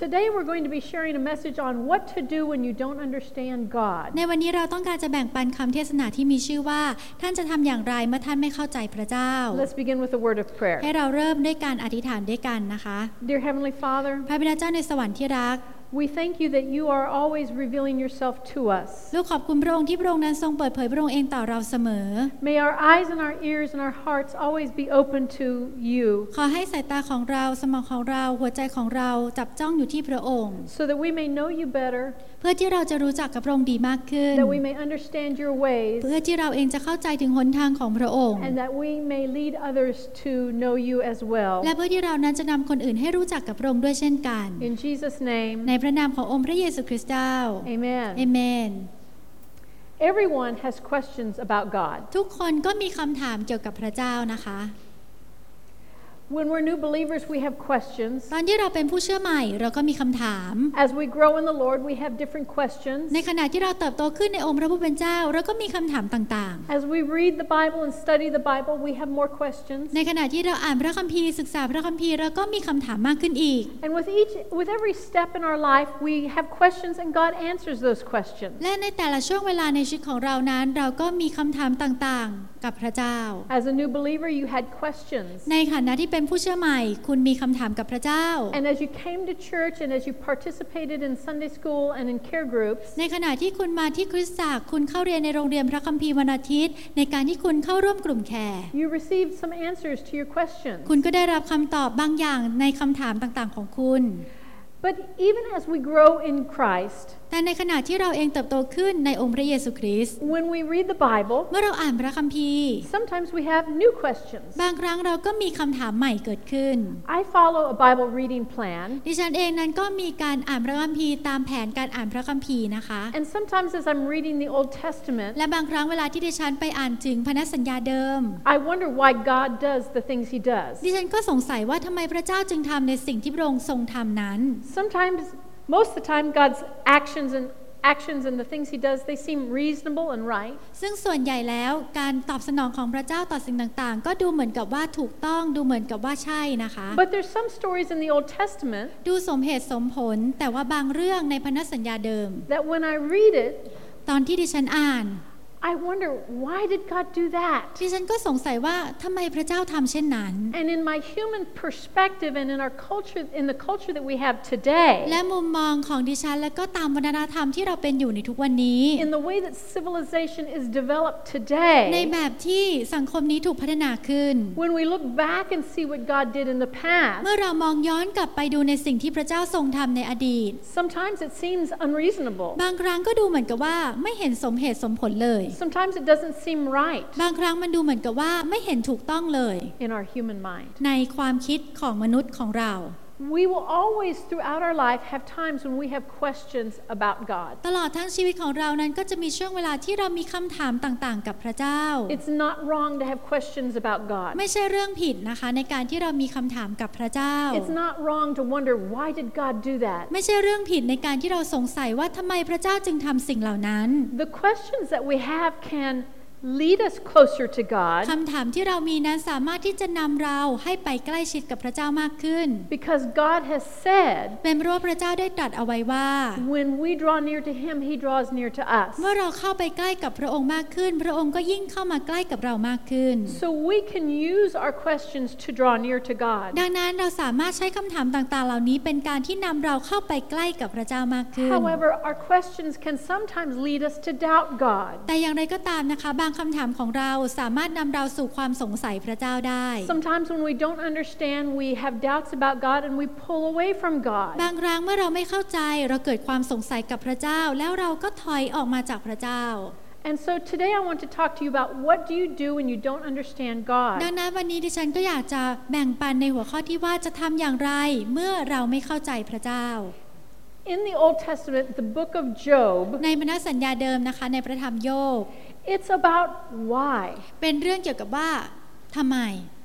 today we're going to be sharing a message on what to do when you don't understand God. ในวันนี้เราต้องการจะแบ่งปันคำเทศนาที่มีชื่อว่าท่านจะทำอย่างไรเมื่อท่านไม่เข้าใจพระเจ้า Let's begin with a word of prayer. ให้เราเริ่มด้วยการอธิษฐานด้วยกันนะคะ Dear Heavenly Father, พระบิดาเจ้าในสวรรค์ที่รัก we thank you that you are always revealing yourself to us. ลูกขอบคุณพระองค์ที่พระองค์นั้นทรงเปิดเผยพระองค์เองต่อเราเสมอ May our eyes and our ears and our hearts always be open to you. ขอให้สายตาของเราสมองของเราหัวใจของเราจับจ้องอยู่ที่พระองค์ So that we may know you better. เพื่อที่เราจะรู้จักกับพระองค์ดีมากขึ้น That we may understand your ways. เพื่อที่เราเองจะเข้าใจถึงหนทางของพระองค์ And that we may lead others to know you as well. และเพื่อที่เรานั้นจะนำคนอื่นให้รู้จักกับพระองค์ด้วยเช่นกัน In Jesus' name. ในพระนามขององค์พระเยซูคริสต์เจ้า Amen. เอเมน Everyone has questions about God. ทุกคนก็มีคำถามเกี่ยวกับพระเจ้านะคะ When we're new believers, we have questions. ตอนที่เราเป็นผู้เชื่อใหม่เราก็มีคำถาม As we grow in the Lord, we have different questions. ในขณะที่เราเติบโตขึ้นในองค์พระผู้เป็นเจ้าเราก็มีคำถามต่างๆ As we read the Bible and study the Bible, we have more questions. ในขณะที่เราอ่านพระคัมภีร์ศึกษาพระคัมภีร์เราก็มีคำถามมากขึ้นอีก And with every step in our life, we have questions and God answers those questions. และในแต่ละช่วงเวลาในชีวิตของเรานั้นเราก็มีคำถามต่างๆกับพระเจ้า As a new believer, you had questions. ในฐานะที่เป็นผู้เชื่อใหม่คุณมีคำถามกับพระเจ้า And as you came to church and as you participated in Sunday school and in care groups, ในขณะที่คุณมาที่คริสตจักรคุณเข้าเรียนในโรงเรียนพระคัมภีร์วันอาทิตย์ในการที่คุณเข้าร่วมกลุ่มแคร์ you received some answers to your questions. คุณก็ได้รับคำตอบบางอย่างในคำถามต่างๆของคุณ But even as we grow in Christ, แต่ในขณะที่เราเองเติบโตขึ้นในองค์พระเยซูคริสต์ when we read the Bible, เมื่อเราอ่านพระคัมภีร์ sometimes we have new questions. บางครั้งเราก็มีคำถามใหม่เกิดขึ้น I follow a Bible reading plan. ดิฉันเองนั้นก็มีการอ่านพระคัมภีร์ตามแผนการอ่านพระคัมภีร์นะคะ And sometimes as I'm reading the Old Testament, และบางครั้งเวลาที่ดิฉันไปอ่านถึงพันธสัญญาเดิม I wonder why God does the things He does. ดิฉันก็สงสัยว่าทำไมพระเจ้าจึงทำในสิ่งที่พระองค์ทรงทำนั้น Sometimes, most of the time, God's actions and the things He does, they seem reasonable and right. ซึ่งส่วนใหญ่แล้วการตอบสนองของพระเจ้าต่อสิ่งต่างๆก็ดูเหมือนกับว่าถูกต้องดูเหมือนกับว่าใช่นะคะ But there's some stories in the Old Testament ดูสมเหตุสมผลแต่ว่าบางเรื่องในพันธสัญญาเดิม that when I read it, ตอนที่ดิฉันอ่าน I wonder, why did God do that? ดิฉันก็สงสัยว่าทำไมพระเจ้าทำเช่นนั้น And in my human perspective and in our culture, in the culture that we have today, และมุมมองของดิฉันและก็ตามวัฒนธรรมที่เราเป็นอยู่ในทุกวันนี้ in the way that civilization is developed ใน today, แบบที่สังคมนี้ถูกพัฒนาขึ้น when we look back and see what God did in the เมื่อ past, เรามองย้อนกลับไปดูในสิ่งที่พระเจ้าทรงทำในอดีต sometimes it seems unreasonable. บางครั้งก็ดูเหมือนกับว่าไม่เห็นสมเหตุสมผลเลย Sometimes it doesn't seem right บางครั้งมันดูเหมือนกับว่าไม่เห็นถูกต้องเลย in our human mind. ในความคิดของมนุษย์ของเรา We will always, throughout our life, have times when we have questions about God. ตลอดทั้งชีวิตของเรานั้นก็จะมีช่วงเวลาที่เรามีคำถามต่างๆกับพระเจ้า It's not wrong to have questions about God. ไม่ใช่เรื่องผิดนะคะในการที่เรามีคำถามกับพระเจ้า It's not wrong to wonder, why did God do that? ไม่ใช่เรื่องผิดในการที่เราสงสัยว่าทำไมพระเจ้าจึงทำสิ่งเหล่านั้น The questions that we have can lead us closer to God คำถามที่เรามีนั้นสามารถที่จะนำเราให้ไปใกล้ชิดกับพระเจ้ามากขึ้น because God has said, เป็นเพราะว่าพระเจ้าได้ตรัสเอาไว้ว่า when we draw near to Him, He draws near to us. เมื่อเราเข้าไปใกล้กับพระองค์มากขึ้นพระองค์ก็ยิ่งเข้ามาใกล้กับเรามากขึ้น So we can use our questions to draw near to God. ดังนั้นเราสามารถใช้คำถามต่างๆเหล่านี้เป็นการที่นำเราเข้าไปใกล้กับพระเจ้ามากขึ้น However, our questions can sometimes lead us to doubt God. แต่อย่างไรก็ตามนะคะบางคำถามของเราสามารถนำเราสู่ความสงสัยพระเจ้าได้ Sometimes when we don't understand, we have doubts about God and we pull away from God. บางครั้งเมื่อเราไม่เข้าใจเราเกิดความสงสัยกับพระเจ้าแล้วเราก็ถอยออกมาจากพระเจ้า And so today I want to talk to you about what do you do when you don't understand ดัง God. นั้นวันนี้ดิฉันก็อยากจะแบ่งปันในหัวข้อที่ว่าจะทำอย่างไรเมื่อเราไม่เข้าใจพระเจ้า In the Old Testament, the book of Job, ในพันธสัญญาเดิมนะคะในพระธรรมโยบ it's about why. เป็นเรื่องเกี่ยวกับว่าทำไม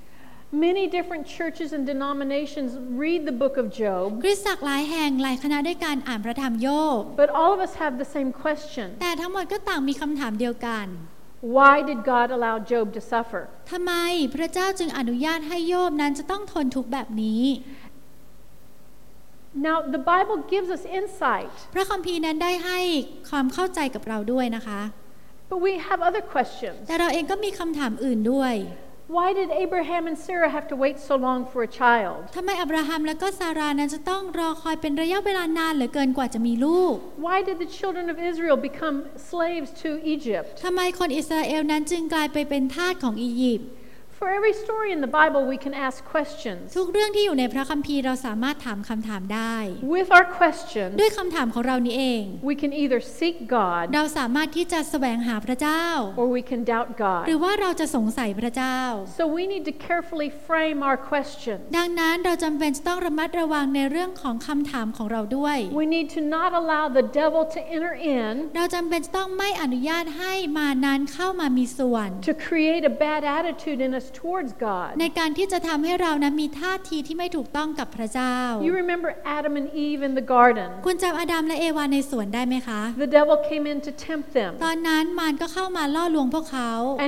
Many different churches and denominations read the book of Job, คริสตจักรหลายแห่งหลายคณะด้วยการอ่านพระธรรมโยบ but all of us have the same question. แต่ทั้งหมดก็ต่างมีคำถามเดียวกัน Why did God allow Job to suffer? ทำไมพระเจ้าจึงอนุญาตให้โยบนั้นจะต้องทนทุกข์แบบนี้ Now, the Bible gives us insight. พระคัมภีร์นั้นได้ให้ความเข้าใจกับเราด้วยนะคะ But we have other questions. แต่เราเองก็มีคำถามอื่นด้วย Why did Abraham and Sarah have to wait so long for a child? ทำไมอับราฮัมและก็ซารานั้นจะต้องรอคอยเป็นระยะเวลานานเหลือเกินกว่าจะมีลูก Why did the children of Israel become slaves to Egypt? ทำไมคนอิสราเอลนั้นจึงกลายไปเป็นทาสของอียิปต์ For every story in the Bible, we can ask questions. ทุกเรื่องที่อยู่ในพระคัมภีร์เราสามารถถามคำถามได้ With our questions, ด้วยคำถามของเรานี้เอง we can either seek God เราสามารถที่จะแสวงหาพระเจ้า or we can doubt หรือ God. ว่าเราจะสงสัยพระเจ้า So we need to carefully frame our questions. ดังนั้นเราจำเป็นจะต้องระมัดระวังในเรื่องของคำถามของเราด้วย We need to not allow the devil to enter in เราจำเป็นจะต้องไม่อนุญาตให้มานั้นเข้ามามีส่วน to create a bad attitude in us towards God. ในการที่จะทำให้เรานั้นมีท่าทีที่ไม่ถูกต้องกับพระเจ้า You remember Adam and Eve in the garden? คุณจำอาดัมและเอวาในสวนได้ไหมคะ The devil came in to tempt ต them. อนนั้นมารก็เข้ามาล่อลวงพวกเขา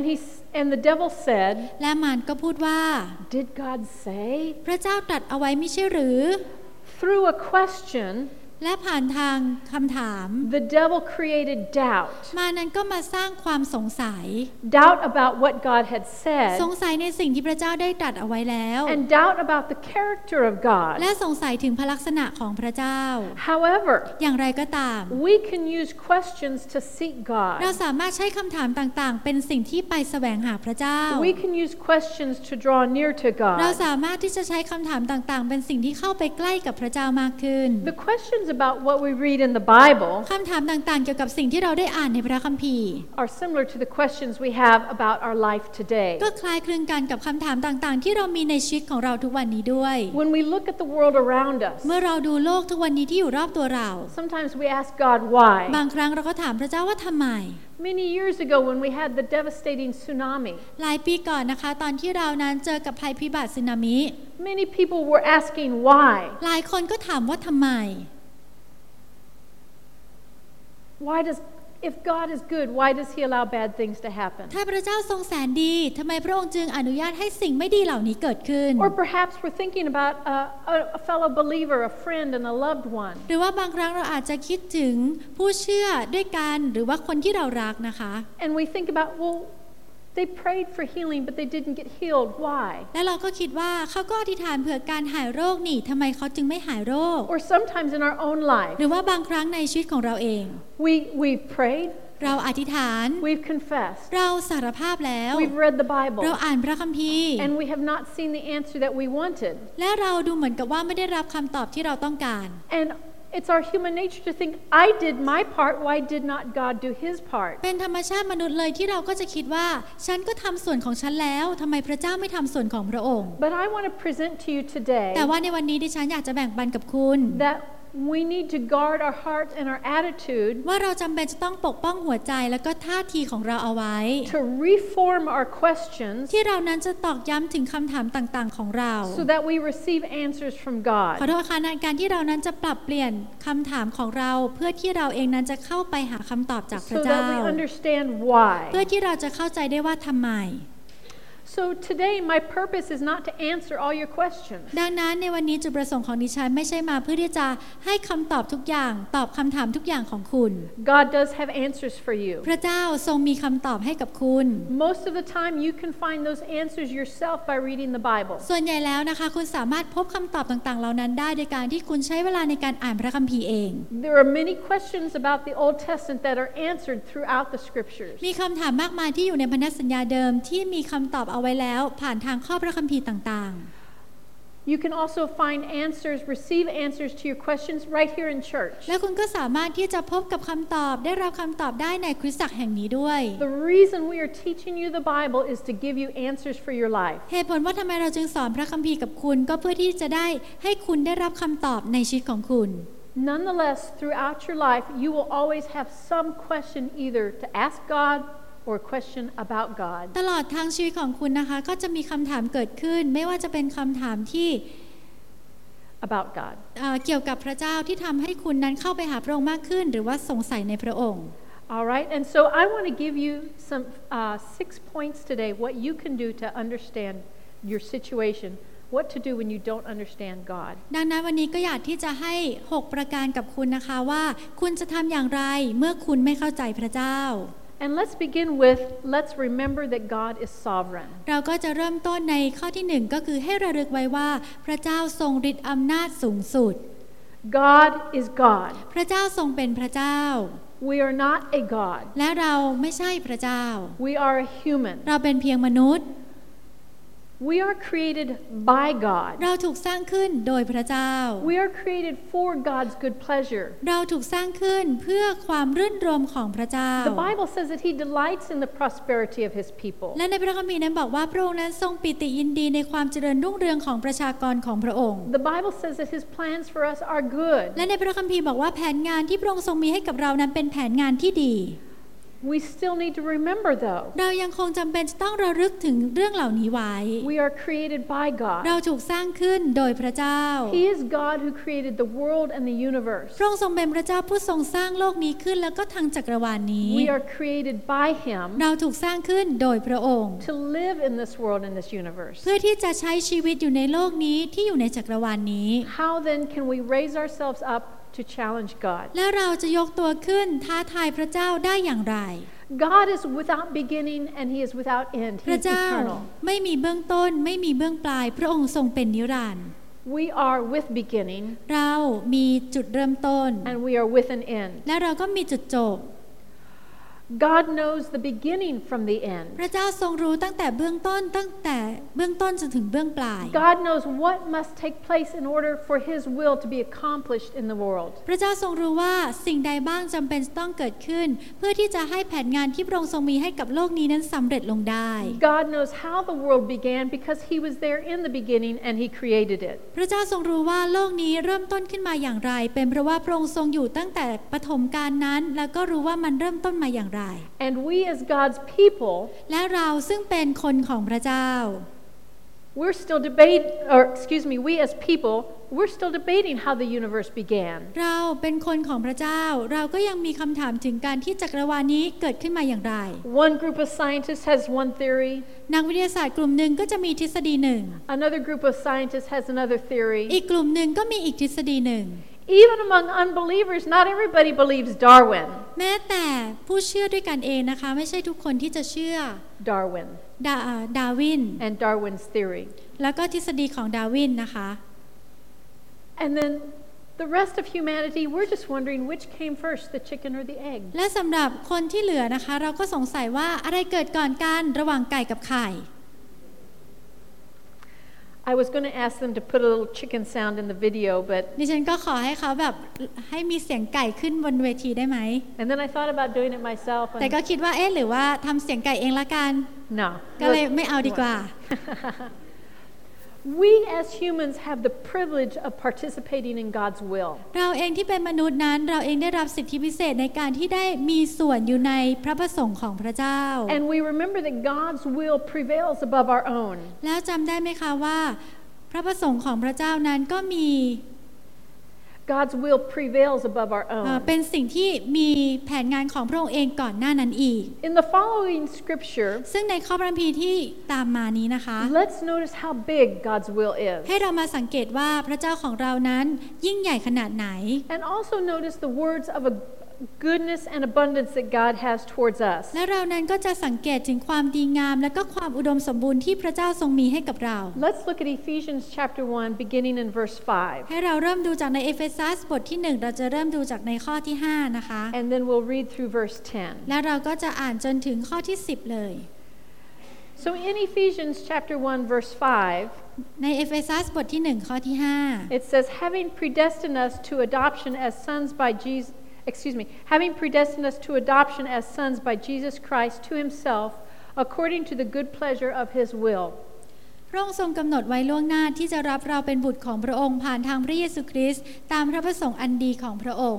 And the devil said, และมารก็พูดว่า Did God say? พระเจ้าตรัสเอาไว้ไม่ใช่หรือ Through a question, และผ่านทางคำถาม the devil created doubt. มานั้นก็มาสร้างความสงสัย Doubt about what God had ส said, งสัยในสิ่งที่พระเจ้าได้ตรัสเอาไว้แล้ว and doubt about the character of และ God. สงสัยถึงพระลักษณะของพระเจ้า However, อย่างไรก็ตาม we can use questions to seek เรา God. สามารถใช้คำถามต่างๆ เป็นสิ่งที่ไปแสวงหาพระเจ้า We can use questions to draw near to เรา God. สามารถที่จะใช้คำถามต่างๆ เป็นสิ่งที่เข้าไปใกล้กับพระเจ้ามากขึ้น The questions about what we read in the Bible คำถามต่างๆ เกี่ยวกับสิ่งที่เราได้อ่านในพระคัมภีร์ are similar to the questions we have about our life today. ก็คล้ายคลึงกันกับคำถามต่างๆ ที่เรามีในชีวิตของเราทุกวันนี้ด้วย When we look at the world around us, เมื่อเราดูโลกทุกวันนี้ที่อยู่รอบตัวเรา sometimes we ask God why. บางครั้งเราก็ถามพระเจ้าว่าทำไม Many years ago, when we had the devastating tsunami, หลายปีก่อนนะคะ ตอนที่เรานั้นเจอกับภัยพิบัติสึนามิ many people were asking why. หลายคนก็ถามว่าทำไม If God is good, why does He allow bad things to happen? ถ้าพระเจ้าทรงแสนดีทำไมพระองค์จึงอนุญาตให้สิ่งไม่ดีเหล่านี้เกิดขึ้น Or perhaps we're thinking about a fellow believer, a friend, and a loved one. หรือว่าบางครั้งเราอาจจะคิดถึงผู้เชื่อด้วยกันหรือว่าคนที่เรารักนะคะ And we think about, well, they prayed for healing, but they didn't get healed. Why? และเราก็คิดว่าเขาก็อธิษฐานเผื่อการหายโรคนี่ทำไมเขาจึงไม่หายโรค Or sometimes in our own life, หรือว่าบางครั้งในชีวิตของเราเอง we've prayed, เราอธิษฐาน we've confessed, เราสารภาพแล้ว we've read the เรา Bible, อ่านพระคัมภีร์ and we have not seen the answer that we wanted. และเราดูเหมือนกับว่าไม่ได้รับคำตอบที่เราต้องการ And it's our human nature to think, I did my part, why did not God do His part? เป็นธรรมชาติมนุษย์เลยที่เราก็จะคิดว่าฉันก็ทำส่วนของฉันแล้วทำไมพระเจ้าไม่ทำส่วนของพระองค์ But I want to present to you today แต่ว่าในวันนี้ดิฉันอยากจะแบ่งปันกับคุณ that we need to guard our hearts and our attitude ว่าเราจำเป็นจะต้องปกป้องหัวใจและก็ท่าทีของเราเอาไว้ to reform our questions ที่เรานั้นจะตอกย้ำถึงคำถามต่างๆของเรา so that we receive answers from ขอ God. โทษค่ะในการที่เรานั้นจะปรับเปลี่ยนคำถามของเรา เพื่อที่เราเองนั้นจะเข้าไปหาคำตอบจากพระ So เจ้า that we understand เพื่อ why. ที่เราจะเข้าใจได้ว่าทำไม So today, my purpose is not to answer all your questions. ดังนั้นในวันนี้จุดประสงค์ของดิฉันไม่ใช่มาเพื่อที่จะให้คำตอบทุกอย่างตอบคำถามทุกอย่างของคุณ God does have answers for you. พระเจ้าทรงมีคำตอบให้กับคุณ Most of the time, you can find those answers yourself by reading the Bible. ส่วนใหญ่แล้วนะคะคุณสามารถพบคำตอบต่างๆเหล่านั้นได้โดยการที่คุณใช้เวลาในการอ่านพระคัมภีร์เอง There are many questions about the Old Testament that are answered throughout the Scriptures. มีคำถามมากมายที่อยู่ในพันธสัญญาเดิมที่มีคำตอบเอาไว้แล้วผ่านทางข้อพระคัมภีร์ต่าง You can also find answers, receive answers to your questions right here in church. ๆและคุณก็สามารถที่จะพบกับคำตอบได้รับคำตอบได้ในคริสตจักรแห่งนี้ด้วย The reason we are teaching you the Bible is to give you answers for your life. เหตุผลว่าทำไมเราจึงสอนพระคัมภีร์กับคุณก็เพื่อที่จะได้ให้คุณได้รับคำตอบในชีวิตของคุณ Nonetheless, throughout your life, you will always have some question either to ask God or a question about God. ตลอดทางชีวิตของคุณนะคะก็จะมีคำถามเกิดขึ้นไม่ว่าจะเป็นคำถามที่ About God. เกี่ยวกับพระเจ้าที่ทำให้คุณนั้นเข้าไปหาพระองค์มากขึ้นหรือว่าสงสัยในพระองค์ All right, and so I want to give you some 6 points today what you can do to understand your situation what to do when you don't understand God. ดังนั้นวันนี้ก็อยากที่จะให้6ประการกับคุณนะคะว่าคุณจะทำอย่างไรเมื่อคุณไม่เข้าใจพระเจ้า And let's begin with let's remember that God is sovereign. เราก็จะเริ่มต้นในข้อที่1ก็คือให้ระลึกไว้ว่าพระเจ้าทรงฤทธิ์อำนาจสูงสุด God is God. พระเจ้าทรงเป็นพระเจ้า We are not a God. และเราไม่ใช่พระเจ้า We are a human. เราเป็นเพียงมนุษย์ We are created by God. เราถูกสร้างขึ้นโดยพระเจ้า We are created for God's good pleasure. เราถูกสร้างขึ้นเพื่อความรื่นรมของพระเจ้า The Bible says that He delights in the prosperity of His people. และในพระคัมภีร์นั้นบอกว่าพระองค์นั้นทรงปิติยินดีในความเจริญรุ่งเรืองของประชากรของพระองค์ The Bible says that His plans for us are good. และในพระคัมภีร์บอกว่าแผนงานที่พระองค์ทรงมีให้กับเรานั้นเป็นแผนงานที่ดี We still need to remember though. เรายังคงจำเป็นจะต้องระลึกถึงเรื่องเหล่านี้ไว้ We are created by God. เราถูกสร้างขึ้นโดยพระเจ้า He is God who created the world and the universe. พระองค์ทรงเป็นพระเจ้าผู้ทรงสร้างโลกนี้ขึ้นแล้วก็ทั้งจักรวาลนี้ We are created by Him เราถูกสร้างขึ้นโดยพระองค์ to live in this world and this universe. เพื่อที่จะใช้ชีวิตอยู่ในโลกนี้ที่อยู่ในจักรวาลนี้ How then can we raise ourselves up to challenge God? และเราจะยกตัวขึ้นท้าทายพระเจ้าได้อย่างไร God is without beginning and He is without end. พ He ระ is เจ้า eternal. ไม่มีเบื้องต้นไม่มีเบื้องปลายพระองค์ทรงเป็นนิรันดร์ We are with beginning เรามีจุดเริ่มต้น and we are with an end. และเราก็มีจุดจบ God knows the beginning from the end. พระเจ้าทรงรู้ตั้งแต่เบื้องต้นจนถึงเบื้องปลาย God knows what must take place in order for His will to be accomplished in the world. พระเจ้าทรงรู้ว่าสิ่งใดบ้างจำเป็นต้องเกิดขึ้นเพื่อที่จะให้แผนงานที่พระองค์ทรงมีให้กับโลกนี้นั้นสำเร็จลงได้ God knows how the world began because He was there in the beginning and He created it. พระเจ้าทรงรู้ว่าโลกนี้เริ่มต้นขึ้นมาอย่างไรเป็นเพราะว่าพระองค์ทรงอยู่ตั้งแต่ปฐมกาลนั้นแล้วก็รู้ว่ามันเริ่มต้นมาอย่างไร And we as God's people, และเราซึ่งเป็นคนของพระเจ้า we as people, we're still debating how the universe began. เราเป็นคนของพระเจ้าเราก็ยังมีคำถามถึงการที่จักรวาลนี้เกิดขึ้นมาอย่างไร One group of scientists has one theory. นักวิทยาศาสตร์กลุ่มหนึ่งก็จะมีทฤษฎีหนึ่ง Another group of scientists has another theory. อีกกลุ่มหนึ่งก็มีอีกทฤษฎีหนึ่ง Even among unbelievers, not everybody believes Darwin. แม้แต่ผู้เชื่อด้วยกันเองนะคะไม่ใช่ทุกคนที่จะเชื่อ Darwin ดาวิน and Darwin's theory. แล้วก็ทฤษฎีของดาวินนะคะ And then the rest of humanity, we're just wondering which came first, the chicken or the egg. และสำหรับคนที่เหลือนะคะเราก็สงสัยว่าอะไรเกิดก่อนกันระหว่างไก่กับไข่ I was going to ask them to put a little chicken sound in the video, but ดิฉันก็ขอให้เขาแบบให้มีเสียงไก่ขึ้นบนเวทีได้ไหม and then I thought about doing it myself. แต่ก็คิดว่าหรือว่าทำเสียงไก่เองละกัน No. ก็เลยไม่เอาดีกว่า We as humans have the privilege of participating in God's will. เราเองที่เป็นมนุษย์นั้นเราเองได้รับสิทธิพิเศษในการที่ได้มีส่วนอยู่ในพระประสงค์ของพระเจ้า And we remember that God's will prevails above our own. แล้วจำได้ไหมคะว่าพระประสงค์ของพระเจ้านั้นก็มี God's will prevails above our own. เป็นสิ่งที่มีแผนงานของพระองค์เองก่อนหน้านั้นอีก In the following scripture, ซึ่งในข้อพระคัมภีร์ที่ตามมานี้นะคะ let's notice how big God's will is. ให้เรามาสังเกตว่าพระเจ้าของเรานั้นยิ่งใหญ่ขนาดไหน And also notice the words of a goodness and abundance that God has towards us. และเรานั้นก็จะสังเกตถึงความดีงามและก็ความอุดมสมบูรณ์ที่พระเจ้าทรงมีให้กับเรา Let's look at Ephesians chapter 1 beginning in verse 5. ให้เราเริ่มดูจากในเอเฟซัสบทที่1เราจะเริ่มดูจากในข้อที่5นะคะ And then we'll read through verse 10. และเราก็จะอ่านจนถึงข้อที่10เลย So in Ephesians chapter 1 verse 5, ในเอเฟซัสบทที่1ข้อที่5 it says, having predestined us to adoption as sons by having predestined us to adoption as sons by Jesus Christ to himself, according to the good pleasure of his will. พระองค์ทรงกำหนดไว้ล่วงหน้าที่จะรับเราเป็นบุตรของพระองค์ผ่านทางพระเยซูคริสต์ตามพระประสงค์อันดีของพระองค์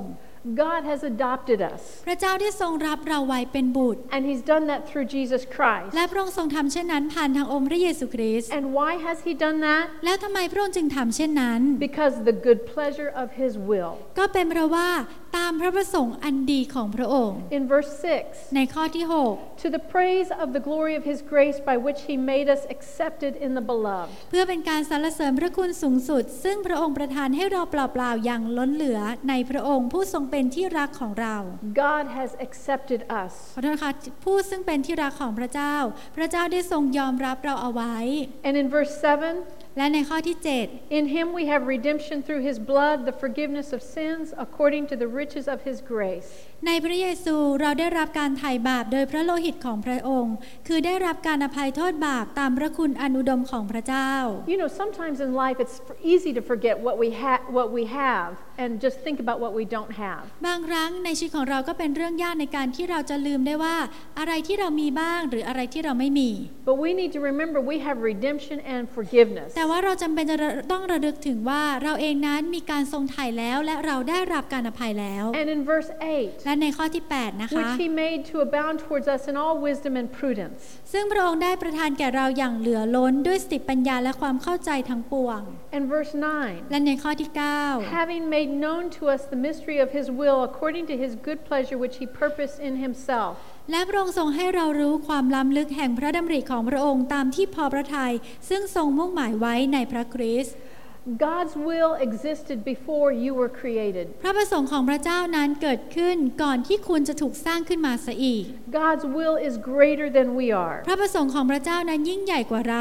God has adopted us. พระเจ้าได้ทรงรับเราไว้เป็นบุตร And he's done that through Jesus Christ. และพระองค์ทรงทำเช่นนั้นผ่านทางองค์พระเยซูคริสต์ And why has he done that? แล้วทำไมพระองค์จึงทำเช่นนั้น Because the good pleasure of his will. ก็เป็นเพราะว่าตามพระประสงค์อันดีของพระองค์ In verse 6, ในข้อที่ to the praise of the glory of his grace by which he made us accepted in the beloved. 6เพื่อเป็นการสรรเสริญพระคุณสูงสุดซึ่งพระองค์ประทานให้เราเปล่าๆอย่างล้นเหลือในพระองค์ผู้ทรงเป็นที่รักของเรา God has accepted us. ขอโทษนะคะผู้ซึ่งเป็นที่รักของพระเจ้าพระเจ้าได้ทรงยอมรับเราเอาไว้ And in verse 7, และในข้อที่7 in him we have redemption through his blood, the forgiveness of sins according to the riches of his grace. ในพระเยซูเราได้รับการไถ่บาปโดยพระโลหิตของพระองค์คือได้รับการอภัยโทษบาปตามพระคุณอันอุดมของพระเจ้า You know, sometimes in life it's easy to forget what we have and just think about what we don't have. บางครั้งในชีวิตของเราก็เป็นเรื่องยากในการที่เราจะลืมได้ว่าอะไรที่เรามีบ้างหรืออะไรที่เราไม่มี But we need to remember we have redemption and forgiveness. แต่ว่าเราจำเป็นจะต้องระลึกถึงว่าเราเองนั้นมีการทรงไถ่แล้วและเราได้รับการอภัยแล้ว And in verse 8, และในข้อที่8นะคะ which he made to abound towards us in all wisdom and prudence. ซึ่งพระองค์ได้ประทานแก่เราอย่างเหลือล้นด้วยสติปัญญาและความเข้าใจทั้งปวง And verse 9, และในข้อที่9 having made known to us the mystery of his will according to his good pleasure which he purposed in himself. และพระองค์ทรงให้เรารู้ความล้ำลึกแห่งพระดำริของพระองค์ตามที่พอพระทัยซึ่งทรงมุ่งหมายไว้ในพระคริสต์ God's will existed before you were created. พระประสงค์ของพระเจ้านั้นเกิดขึ้นก่อนที่คุณจะถูกสร้างขึ้นมาเสียอีก God's will is greater than we are. พระประสงค์ของพระเจ้านั้นยิ่งใหญ่กว่าเรา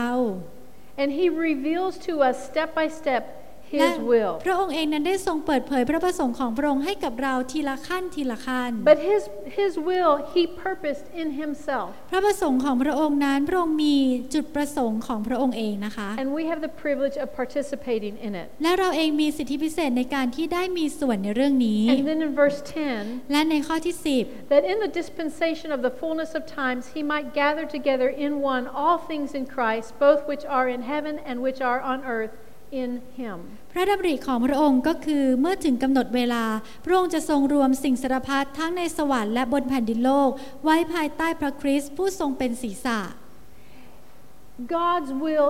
And he reveals to us step by step และ his will. พระองค์เองนั้นได้ทรงเปิดเผยพระประสงค์ของพระองค์ให้กับเราทีละขั้นทีละขั้น But his will he purposed in himself. พระประสงค์ของพระองค์นั้นพระองค์มีจุดประสงค์ของพระองค์เองนะคะ And we have the privilege of participating in it. และเราเองมีสิทธิพิเศษในการที่ได้มีส่วนในเรื่องนี้ And then in verse 10, และในข้อที่ that in the dispensation of the fullness of times he might gather together in one all things in Christ, both which are in heaven and which are on earth, in him. 10พระดำริของพระองค์ก็คือเมื่อถึงกำหนดเวลาพระองค์จะทรงรวมสิ่งสารพัดทั้งในสวรรค์และบนแผ่นดินโลกไว้ภายใต้พระคริสต์ผู้ทรงเป็นศีรษะ God's will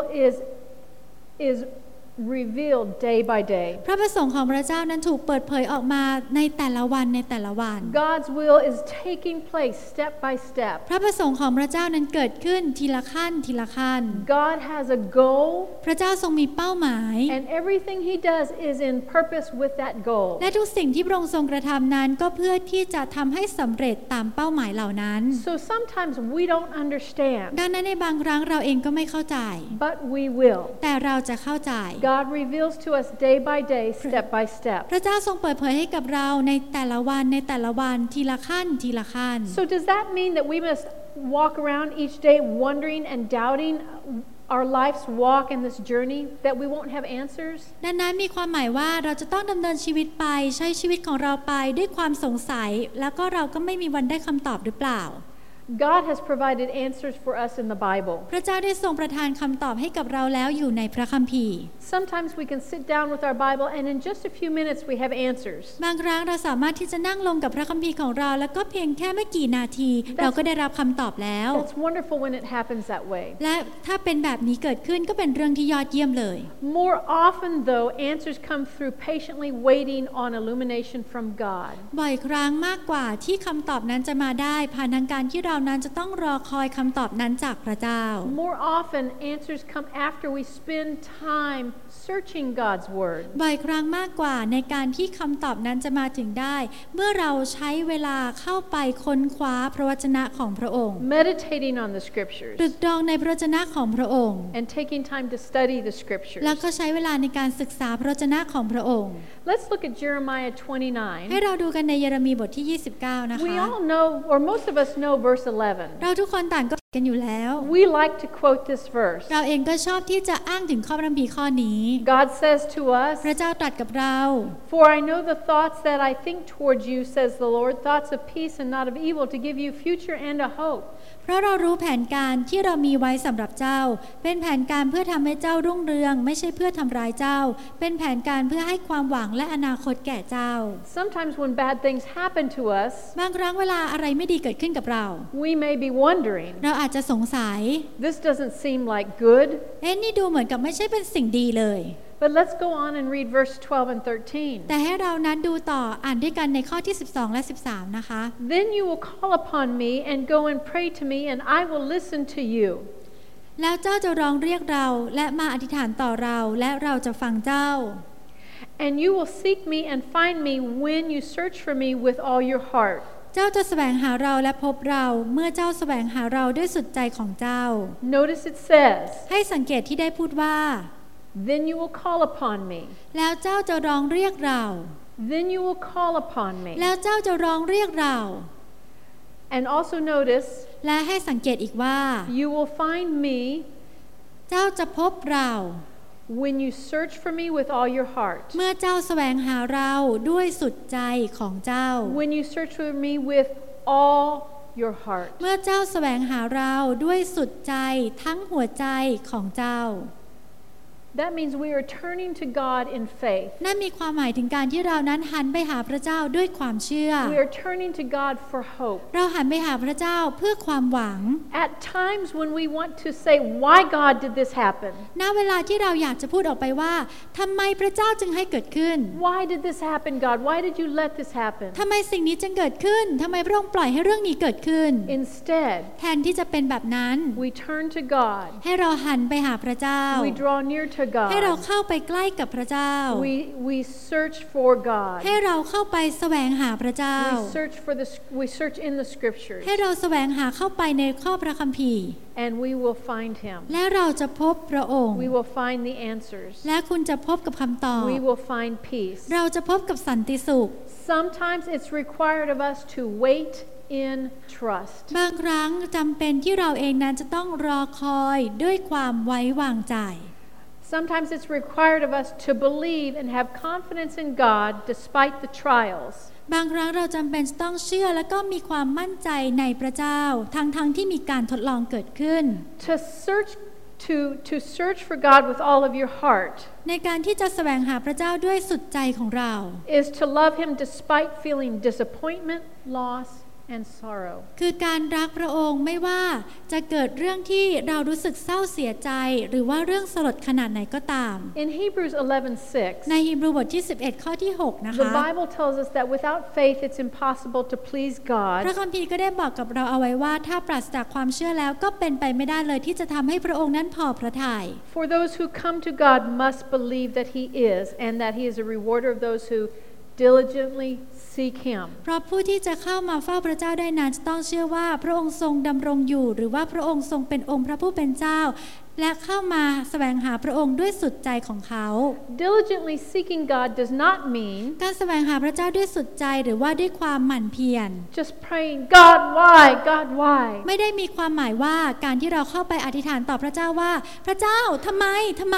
is revealed day by day. พระประสงค์ของพระเจ้านั้นถูกเปิดเผยออกมาในแต่ละวันในแต่ละวัน God's will is taking place step by step. พระประสงค์ของพระเจ้านั้นเกิดขึ้นทีละขั้นทีละขั้น God has a goal. พระเจ้าทรงมีเป้าหมาย And everything he does is in purpose with that goal. และทุกสิ่งที่พระองค์ทรงกระทำนั้นก็เพื่อที่จะทำให้สำเร็จตามเป้าหมายเหล่านั้น So sometimes we don't understand. ดังนั้นในบางครั้งเราเองก็ไม่เข้าใจ But we will. แต่เราจะเข้าใจ God reveals to us day by day, step by step. พระเจ้าทรงเปิดเผยให้กับเราในแต่ละวันในแต่ละวันทีละขั้นทีละขั้น So does that mean that we must walk around each day wondering and doubting our life's walk in this journey, that we won't have answers? ดังนั้นมีความหมายว่าเราจะต้องดำเนินชีวิตไปใช้ชีวิตของเราไปด้วยความสงสัยแล้วก็เราก็ไม่มีวันได้คำตอบหรือเปล่า God has provided answers for us in the Bible. พระเจ้าได้ทรงประทานคำตอบให้กับเราแล้วอยู่ในพระคัมภีร์ Sometimes we can sit down with our Bible and in just a few minutes we have answers. บางครั้งเราสามารถที่จะนั่งลงกับพระคัมภีร์ของเราแล้วก็เพียงแค่ไม่กี่นาทีเราก็ได้รับคำตอบแล้ว It's wonderful when it happens that way. และถ้าเป็นแบบนี้เกิดขึ้นก็เป็นเรื่องที่ยอดเยี่ยมเลย More often though, answers come through patiently waiting on illumination from God. บ่อยครั้งมากกว่าที่คำตอบนั้นจะมาได้ผ่านทางการที่เรานั้นจะต้องรอคอยคำตอบนั้นจากพระเจ้า More often, answers come after we spend time searching God's Word. บ่อยครั้งมากกว่าในการที่คำตอบนั้นจะมาถึงได้ เมื่อเราใช้เวลาเข้าไปค้นคว้าพระวจนะของพระองค์ Meditating on the Scriptures. ตรึกตรองในพระวจนะของพระองค์ And taking time to study the Scriptures. แล้วก็ใช้เวลาในการศึกษาพระวจนะของพระองค์ Let's look at Jeremiah ให้ 29. เราดูกันในเยเรมีบทที่ 29 นะคะ We all know, or most of us know, verse 11. เราทุกคนต่างก็กันอยู่แล้ว We like to quote this verse. เราเองก็ชอบที่จะอ้างถึงข้อพระคัมภีร์ข้อนี้ God says to us, พระเจ้าตรัสกับเรา For I know the thoughts that I think towards you, says the Lord, thoughts of peace and not of evil, to give you future and a hope. เพราะเรารู้แผนการที่เรามีไว้สำหรับเจ้าเป็นแผนการเพื่อทำให้เจ้ารุ่งเรืองไม่ใช่เพื่อทำร้ายเจ้าเป็นแผนการเพื่อให้ความหวังและอนาคตแก่เจ้า Sometimes when bad things happen to us, บางครั้งเวลาอะไรไม่ดีเกิดขึ้นกับเรา we may be wondering, เราอาจจะสงสัย this doesn't seem like good. นี่ดูเหมือนกับไม่ใช่เป็นสิ่งดีเลย But let's go on and read verse 12 and 13. แต่ให้เรานั้นดูต่ออ่านด้วยกันในข้อที่12และ13นะคะ Then you will call upon me and go and pray to me, and I will listen to you. แล้วเจ้าจะร้องเรียกเราและมาอธิษฐานต่อเราและเราจะฟังเจ้า And you will seek me and find me when you search for me with all your heart. เจ้าจะแสวงหาเราและพบเราเมื่อเจ้าแสวงหาเราด้วยสุดใจของเจ้า Notice it says, ให้สังเกตที่ได้พูดว่า Then you will call upon me. แล้วเจ้าจะร้องเรียกเรา Then you will call upon me. แล้วเจ้าจะร้องเรียกเรา And also notice, และให้สังเกตอีกว่า you will find me เจ้าจะพบเรา when you search for me with all your heart. เมื่อเจ้าแสวงหาเราด้วยสุดใจของเจ้า When you search for me with all your heart. เมื่อเจ้าแสวงหาเราด้วยสุดใจทั้งหัวใจของเจ้า That means we are turning to God in faith. นั่นมีความหมายถึงการที่เรานั้นหันไปหาพระเจ้าด้วยความเชื่อ We are turning to God for hope. เราหันไปหาพระเจ้าเพื่อความหวัง At times when we want to say, why God did this happen? ณ เวลาที่เราอยากจะพูดออกไปว่าทำไมพระเจ้าจึงให้เกิดขึ้น Why did this happen, God? Why did you let this happen? ทำไมสิ่งนี้จึงเกิดขึ้นทำไมพระองค์ปล่อยให้เรื่องนี้เกิดขึ้น Instead, แทนที่จะเป็นแบบนั้น we turn to God. ให้เราหันไปหาพระเจ้า We draw near to ให้เรา God. เข้าไปใกล้กับพระเจ้า We search for God. ให้เราเข้าไปแสวงหาพระเจ้า We search in the scriptures. ให้เราแสวงหาเข้าไปในข้อพระคัมภีร์ And we will find Him. และเราจะพบพระองค์ We will find the answers. และคุณจะพบกับคำตอบ We will find peace. เราจะพบกับสันติสุข Sometimes it's required of us to wait in trust. บางครั้งจำเป็นที่เราเองนั้นจะต้องรอคอยด้วยความไว้วางใจ Sometimes it's required of us to believe and have confidence in God despite the trials. บางครั้งเราจำเป็นจะต้องเชื่อและก็มีความมั่นใจในพระเจ้าทั้งที่มีการทดลองเกิดขึ้น To search for God with all of your heart ในการที่จะแสวงหาพระเจ้าด้วยสุดใจของเรา is to love Him despite feeling disappointment, loss, and sorrow. คือการรักพระองค์ไม่ว่าจะเกิดเรื่องที่เรารู้สึกเศร้าเสียใจหรือว่าเรื่องสลดขนาดไหนก็ตาม In Hebrews 11:6, ในฮีบรูบทที่11ข้อที่6นะคะ the Bible tells us that without faith it's impossible to please พ God. ระคัมภีร์ก็ได้บอกกับเราเอาไว้ว่าถ้าปราศจากความเชื่อแล้วก็เป็นไปไม่ได้เลยที่จะทำให้พระองค์นั้นพอพระทัย For those who come to God must believe that He is, and that He is a rewarder of those who diligently seek Him. เพราะผู้ที่จะเข้ามาเฝ้าพระเจ้าได้นั้นจะต้องเชื่อว่าพระองค์ทรงดำรงอยู่หรือว่าพระองค์ทรงเป็นองค์พระผู้เป็นเจ้าและเข้ามาแสวงหาพระองค์ด้วยสุดใจของเขา Diligently seeking God does not mean การแสวงหาพระเจ้าด้วยสุดใจหรือว่าด้วยความหมั่นเพียร just praying, God, why? God, why? ไม่ได้มีความหมายว่าการที่เราเข้าไปอธิษฐานต่อพระเจ้าว่าพระเจ้าทำไม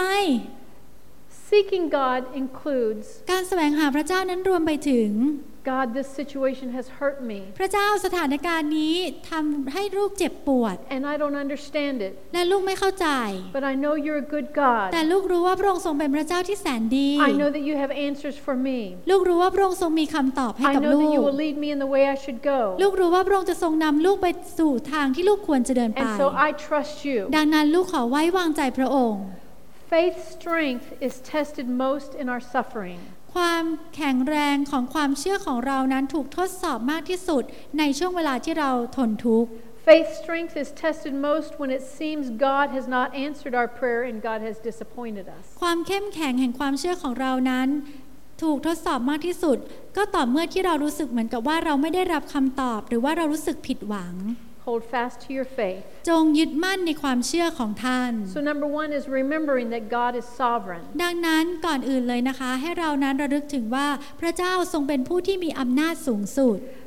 Seeking God includes, การแสวงหาพระเจ้านั้นรวมไปถึง God, this situation has hurt me, พระเจ้าสถานการณ์นี้ทำให้ลูกเจ็บปวด and I don't understand it. และลูกไม่เข้าใจ But I know you're a good God. แต่ลูกรู้ว่าพระองค์ทรงเป็นพระเจ้าที่แสนดี I know that you have answers for me. ลูกรู้ว่าพระองค์ทรงมีคำตอบให้ I กับ know ลู that you ก will lead me in the way I should go. ลูกรู้ว่าพระองค์จะทรงนำลูกไปสู่ทางที่ลูกควรจะเดินไป And so I trust you. ดังนั้นลูกขอไว้วางใจพระองค์ Faith strength is tested most in our suffering. ความแข็งแรงของความเชื่อของเรานั้นถูกทดสอบมากที่สุดในช่วงเวลาที่เราทนทุกข์ Faith strength is tested most when it seems God has not answered our prayer and God has disappointed us. ความเข้มแข็งแห่งความเชื่อของเรานั้นถูกทดสอบมากที่สุดก็ต่อเมื่อที่เรารู้สึกเหมือนกับว่าเราไม่ได้รับคำตอบหรือว่าเรารู้สึกผิดหวัง Hold fast to your faith. จงยึดมั่นในความเชื่อของท่าน So number 1 is remembering that God is sovereign. ดังนั้นก่อนอื่นเลยนะคะให้เรานั้นระลึกถึงว่าพระเจ้าทรงเป็นผู้ที่มีอำนาจสูงสุด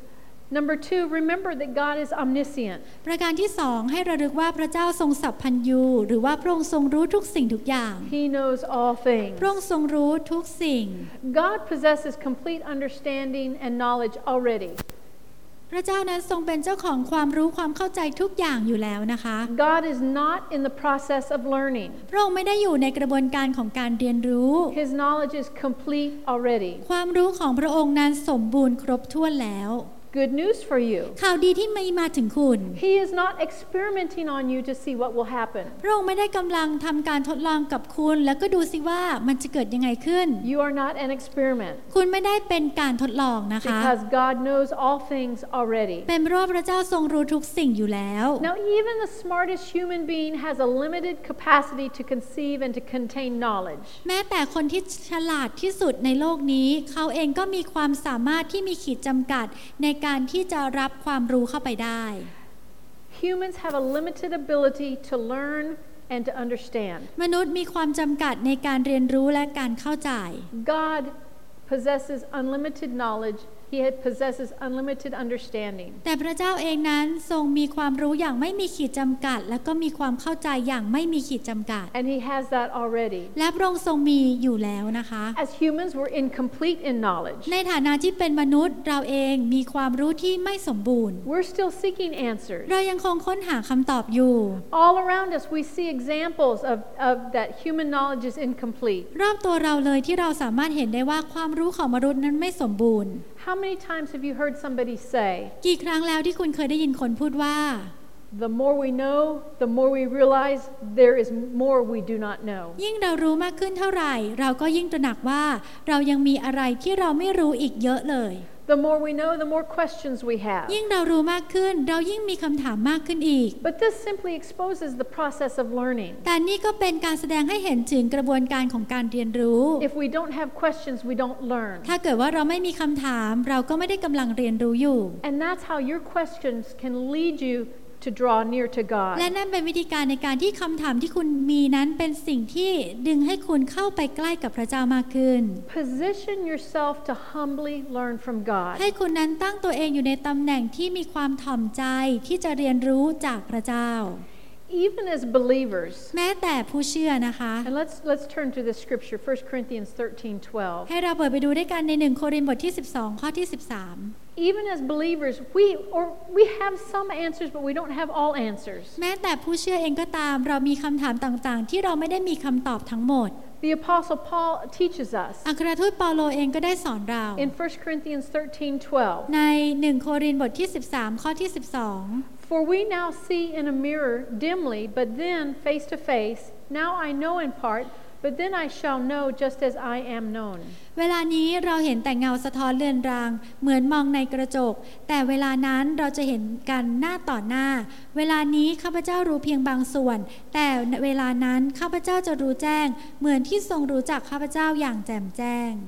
Number 2, remember that God is omniscient. ประการที่2ให้ระลึกว่าพระเจ้าทรงสัพพัญญูหรือว่าพระองค์ทรงรู้ทุกสิ่งทุกอย่าง He knows all things. พระองค์ทรงรู้ทุกสิ่ง God possesses complete understanding and knowledge already. พระเจ้านั้นทรงเป็นเจ้าของความรู้ความเข้าใจทุกอย่างอยู่แล้วนะคะ God is not in the process of learning. พระองค์ไม่ได้อยู่ในกระบวนการของการเรียนรู้ His knowledge is complete already. ความรู้ของพระองค์นั้นสมบูรณ์ครบถ้วนแล้ว Good news for you. ข่าวดีที่มีมาถึงคุณ He is not experimenting on you to see what will happen. พระองค์ไม่ได้กำลังทำการทดลองกับคุณแล้วก็ดูสิว่ามันจะเกิดยังไงขึ้น You are not an experiment. คุณไม่ได้เป็นการทดลองนะคะ Because God knows all things already. เป็นเพราะพระเจ้าทรงรู้ทุกสิ่งอยู่แล้ว Now, even the smartest human being has a limited capacity to conceive and to contain knowledge. แม้แต่คนที่ฉลาดที่สุดในโลกนี้เขาเองก็มีความสามารถที่มีขีดจำกัดในการที่จะรับความรู้เข้าไปได้ Humans have a limited ability to learn and to understand. มนุษย์มีความจำกัดในการเรียนรู้และการเข้าใจ God possesses unlimited knowledge. He possesses unlimited understanding. แต่พระเจ้าเองนั้นทรงมีความรู้อย่างไม่มีขีดจำกัดและก็มีความเข้าใจอย่างไม่มีขีดจำกัด And He has that already. และพระองค์ทรงมีอยู่แล้วนะคะ As humans, we're incomplete in knowledge. ในฐานะที่เป็นมนุษย์เราเองมีความรู้ที่ไม่สมบูรณ์ We're still seeking answers. เรายังคงค้นหาคำตอบอยู่ All around us, we see examples of that human knowledge is incomplete. รอบตัวเราเลยที่เราสามารถเห็นได้ว่าความรู้ของมนุษย์นั้นไม่สมบูรณ์ How many times have you heard somebody say, กี่ครั้งแล้วที่คุณเคยได้ยินคนพูดว่า the more we know, the more we realize there is more we do not know. ยิ่งเรารู้มากขึ้นเท่าไหร่เราก็ยิ่งตระหนักว่าเรายังมีอะไรที่เราไม่รู้อีกเยอะเลย The more we know, the more questions we have. ยิ่งเรารู้มากขึ้นเรายิ่งมีคำถามมากขึ้นอีก But this simply exposes the process of learning. แต่นี่ก็เป็นการแสดงให้เห็นถึงกระบวนการของการเรียนรู้ If we don't have questions, we don't learn. ถ้าเกิดว่าเราไม่มีคำถามเราก็ไม่ได้กำลังเรียนรู้อยู่ And that's how your questions can lead you to draw near to God. และนั่นเป็นวิธีการในการที่คำถามที่คุณมีนั้นเป็นสิ่งที่ดึงให้คุณเข้าไปใกล้กับพระเจ้ามากขึ้น Position yourself to humbly learn from God. ให้คุณนั้นตั้งตัวเองอยู่ในตำแหน่งที่มีความถ่อมใจที่จะเรียนรู้จากพระเจ้า Even as believers. แม้แต่ผู้เชื่อนะคะ And let's turn to the scripture, 1 Corinthians 13:12. ให้เราเปิดไปดูด้วยกันใน1 โครินธ์บทที่12ข้อที่13 Even as believers, we have some answers, but we don't have all answers. แม้แต่ผู้เชื่อเองก็ตามเรามีคำถามต่างๆที่เราไม่ได้มีคำตอบทั้งหมด The Apostle Paul teaches us อัครทูตเปาโลเองก็ได้สอนเรา in 1 Corinthians 13:12. ใน1 โครินธ์บทที่13ข้อที่12 For we now see in a mirror dimly, but then face to face. Now I know in part, but then I shall know just as I am known. เวลานี้เราเห็นแต่เงาสะท้อนเลือนรางเหมือนมองในกระจกแต่เวลานั้นเราจะเห็นกันหน้าต่อหน้าเวลานี้ข้าพเจ้ารู้เพียงบางส่วนแต่เวลานั้นข้าพเจ้าจะรู้แจ้งเหมือนที่ทรงรู้จักข้าพเจ้าอย่างแจ่มแจ้ง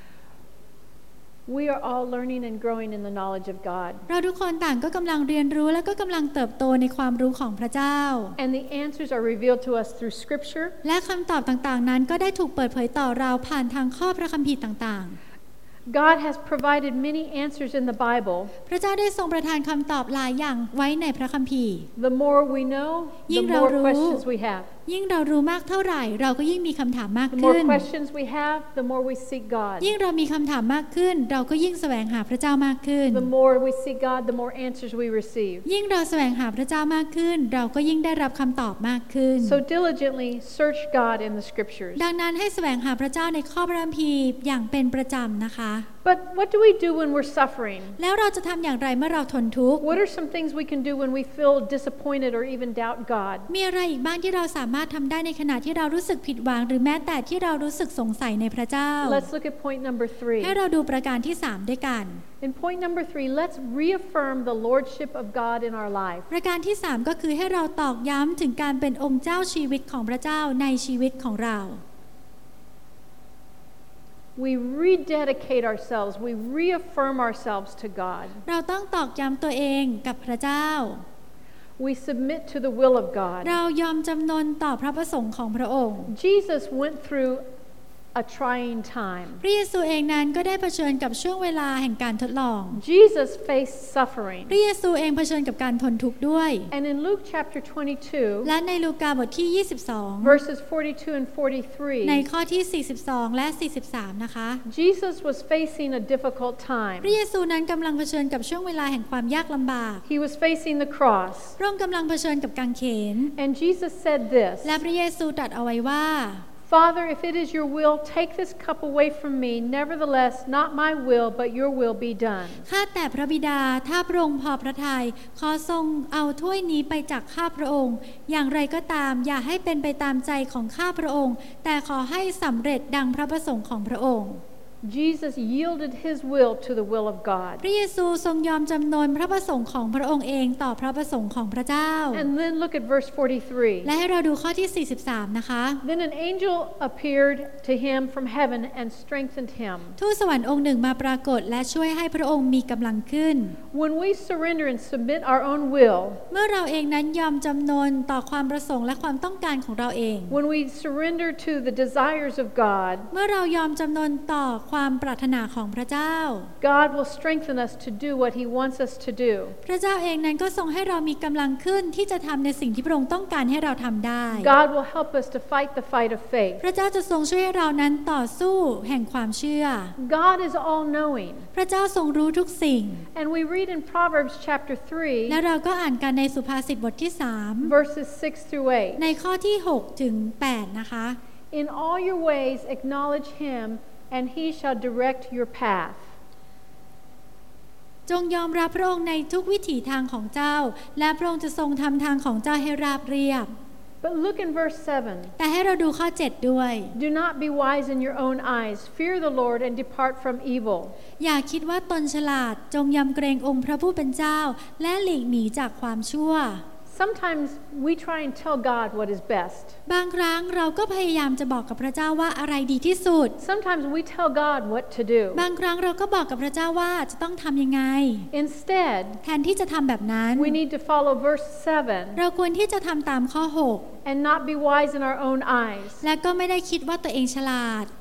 We are all learning and growing in the knowledge of God. เราทุกคนต่างก็กำลังเรียนรู้และก็กำลังเติบโตในความรู้ของพระเจ้า And the answers are revealed to us through Scripture. และคำตอบต่างๆนั้นก็ได้ถูกเปิดเผยต่อเราผ่านทางข้อพระคัมภีร์ต่างๆ God has provided many answers in the Bible. พระเจ้าได้ทรงประทานคำตอบหลายอย่างไว้ในพระคัมภีร์ The more we know, the more questions we have. ยิ่งเรารู้มากเท่าไหร่เราก็ยิ่งมีคำถามมาก The ขึ้น more questions we have, the more we seek God. ยิ่งเรามีคำถามมากขึ้นเราก็ยิ่งแสวงหาพระเจ้ามากขึ้น The more we seek God, the more answers we receive. ยิ่งเราแสวงหาพระเจ้ามากขึ้นเราก็ยิ่งได้รับคำตอบมากขึ้น So diligently search God in the Scriptures. ดังนั้นให้แสวงหาพระเจ้าในข้อพระคัมภีร์อย่างเป็นประจำนะคะ But what do we do when we're suffering? แล้วเราจะทำอย่างไรเมื่อเราทนทุกข์ What are some things we can do when we feel disappointed or even doubt God? มีอะไรอีกบ้างที่เราสามารถทำได้ในขณะที่เรารู้สึกผิดหวังหรือแม้แต่ที่เรารู้สึกสงสัยในพระเจ้า Let's look at point number ให้ 3. เราดูประการที่3ด้วยกัน In point number 3, let's reaffirm the lordship of God in our life. ประการที่3ก็คือให้เราตอกย้ำถึงการเป็นองค์เจ้าชีวิตของพระเจ้าในชีวิตของเรา We rededicate ourselves, we reaffirm ourselves to God. เราต้องตอกย้ำตัวเองกับพระเจ้า We submit to the will of God. เรายอมจำนนต่อพระประสงค์ของพระองค์ Jesus went through a trying time. พระเยซูเองนั้นก็ได้เผชิญกับช่วงเวลาแห่งการทดลอง Jesus faced suffering. พระเยซูเองเผชิญกับการทนทุกข์ด้วย And in Luke chapter 22, และในลูกาบทที่ verses 42 and 22 ใน 43, ข้อที่ 42 และ 43 นะคะ Jesus was facing a difficult พระ time. เยซูนั้นกำลังเผชิญกับช่วงเวลาแห่งความยากลำบาก He was facing the cross. พระองค์กำลังเผชิญกับกางเขน And Jesus said this, และพระเยซูตรัสเอาไว้ว่า Father, if it is your will, take this cup away from me. Nevertheless, not my will, but your will be done. ข้าแต่พระบิดาถ้าพระองค์พอพระทัยขอทรงเอาถ้วยนี้ไปจากข้าพระองค์อย่างไรก็ตามอย่าให้เป็นไปตามใจของข้าพระองค์แต่ขอให้สำเร็จดังพระประสงค์ของพระองค์ Jesus yielded his will to the will of God. พระเยซูทรงยอมจำนนพระประสงค์ของพระองค์เองต่อพระประสงค์ของพระเจ้า And then look at verse 43. และให้เราดูข้อที่ 43 นะคะ Then an angel appeared to him from heaven and strengthened him. ทูตสวรรค์องค์หนึ่งมาปรากฏและช่วยให้พระองค์มีกำลังขึ้น When we surrender and submit our own will, เมื่อเราเองนั้นยอมจำนนต่อความประสงค์และความต้องการของเราเอง when we surrender to the desires of God, เมื่อเรายอมจำนนต่อความปรารถนาของพระเจ้า God will strengthen us to do what he wants us to do. พระเจ้าเองนั้นก็ทรงให้เรามีกำลังขึ้นที่จะทำในสิ่งที่พระองค์ต้องการให้เราทำได้ God will help us to fight the fight of faith. พระเจ้าจะทรงช่วยให้เรานั้นต่อสู้แห่งความเชื่อ God is all-knowing. พระเจ้าทรงรู้ทุกสิ่ง And we read in Proverbs chapter และ 3, เราก็อ่านกันในสุภาษิตบทที่ verses 6 through 3 ในข้อที่ 6 ถึง 8 นะคะ In all your ways acknowledge him, and he shall direct your path. จงยอมรับพระองค์ในทุกวิถีทางของเจ้าและพระองค์จะทรงทำทางของเจ้าให้ราบเรียบ But look in verse 7. แต่ให้เราดูข้อ 7 ด้วย Do not be wise in your own eyes. Fear the Lord and depart from evil. อย่าคิดว่าตนฉลาดจงยำเกรงองค์พระผู้เป็นเจ้าและหลีกหนีจากความชั่ว Sometimes we try and tell God what is best. บางครั้งเราก็พยายามจะบอกกับพระเจ้าว่าอะไรดีที่สุด Sometimes we tell God what to do. บางครั้งเราก็บอกกับพระเจ้าว่าจะต้องทำยังไง Instead, แทนที่จะทำแบบนั้น we need to follow verse 7 เราควรที่จะทำตามข้อ 6 and not be wise in our own eyes, และก็ไม่ได้คิดว่าตัวเองฉลาด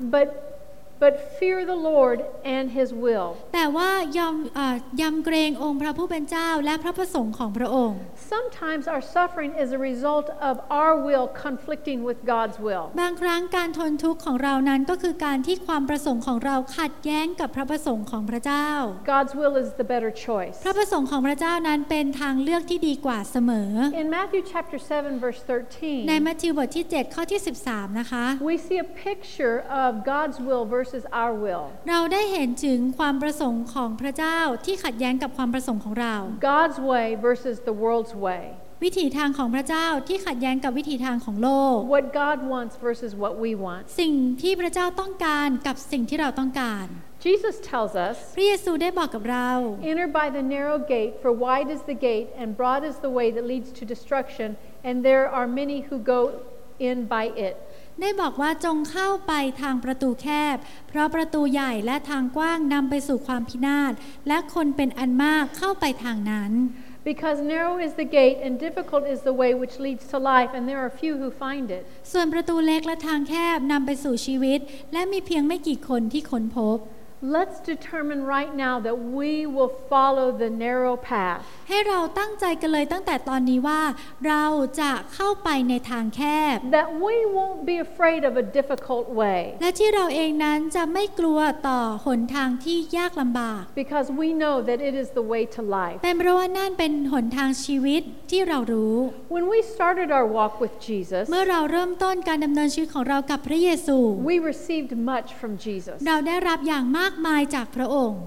but fear the Lord and his will. แต่ว่ายำเกรงองค์พระผู้เป็นเจ้าและพระประสงค์ของพระองค์ Sometimes our suffering is a result of our will conflicting with God's will. บางครั้งการทนทุกข์ของเรานั้นก็คือการที่ความประสงค์ของเราขัดแย้งกับพระประสงค์ของพระเจ้า God's will is the better choice. พระประสงค์ของพระเจ้านั้นเป็นทางเลือกที่ดีกว่าเสมอ In Matthew chapter 7 verse ใน 13, มัทธิวบทที่ 7 ข้อที่ 13 นะคะ we see a picture of God's will versus our will. เราได้เห็นถึงความประสงค์ของพระเจ้าที่ขัดแย้งกับความประสงค์ของเรา God's way versus the world's way. วิถีทางของพระเจ้าที่ขัดแย้งกับวิถีทางของโลก What God wants versus what we want. สิ่งที่พระเจ้าต้องการกับสิ่งที่เราต้องการ Jesus tells us, พระเยซูได้บอกกับเรา Enter by the narrow gate, for wide is the gate and broad is the way that leads to destruction, and there are many who go in by it. ได้บอกว่าจงเข้าไปทางประตูแคบเพราะประตูใหญ่และทางกว้างนำไปสู่ความพินาศและคนเป็นอันมากเข้าไปทางนั้น Because narrow is the gate and difficult is the way which leads to life, and there are few who find it. ส่วนประตูเล็กและทางแคบนำไปสู่ชีวิตและมีเพียงไม่กี่คนที่ค้นพบ Let's determine right now that we will follow the narrow path. ให้เราตั้งใจกันเลยตั้งแต่ตอนนี้ว่าเราจะเข้าไปในทางแคบ That we won't be afraid of a difficult way. และที่เราเองนั้นจะไม่กลัวต่อหนทางที่ยากลำบาก Because we know that it is the way to life. เป็นเพราะว่านั่นเป็นหนทางชีวิตที่เรารู้ When we started our walk with Jesus, เมื่อเราเริ่มต้นการดำเนินชีวิตของเรากับพระเยซู we received much from Jesus. เราได้รับอย่างมากมายจากพระองค์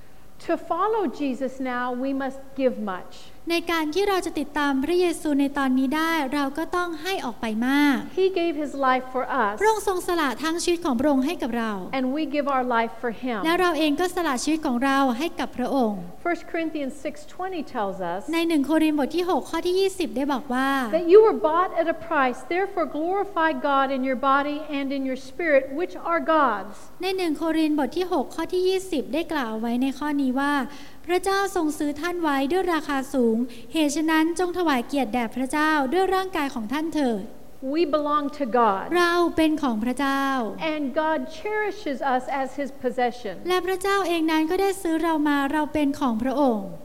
To follow Jesus now, we must give much. ในการที่เราจะติดตามพระเยซูในตอนนี้ได้เราก็ต้องให้ออกไปมาก He gave his life for us, พระองค์ทรงสละทั้งชีวิตของพระองค์ให้กับเรา and we give our life for him. และเราเองก็สละชีวิตของเราให้กับพระองค์ 1 Corinthians 6:20 tells us ใน1 โครินธ์บทที่ 6 ข้อที่ 20 ได้บอกว่า that you were bought at a price, therefore glorify God in your body and in your spirit, which are God's. ใน1 โครินธ์บทที่ 6 ข้อที่ 20 ได้กล่าวไว้ในข้อนี้ว่าพระเจ้าทรงซื้อท่านไว้ด้วยราคาสูงเหตุฉะนั้นจงถวายเกียรติแด่พระเจ้าด้วยร่างกายของท่านเถิด We belong to God. เราเป็นของพระเจ้า And God cherishes us as His possession. และพระเจ้าเองนั้นก็ได้ซื้อเรามาเราเป็นของพระองค์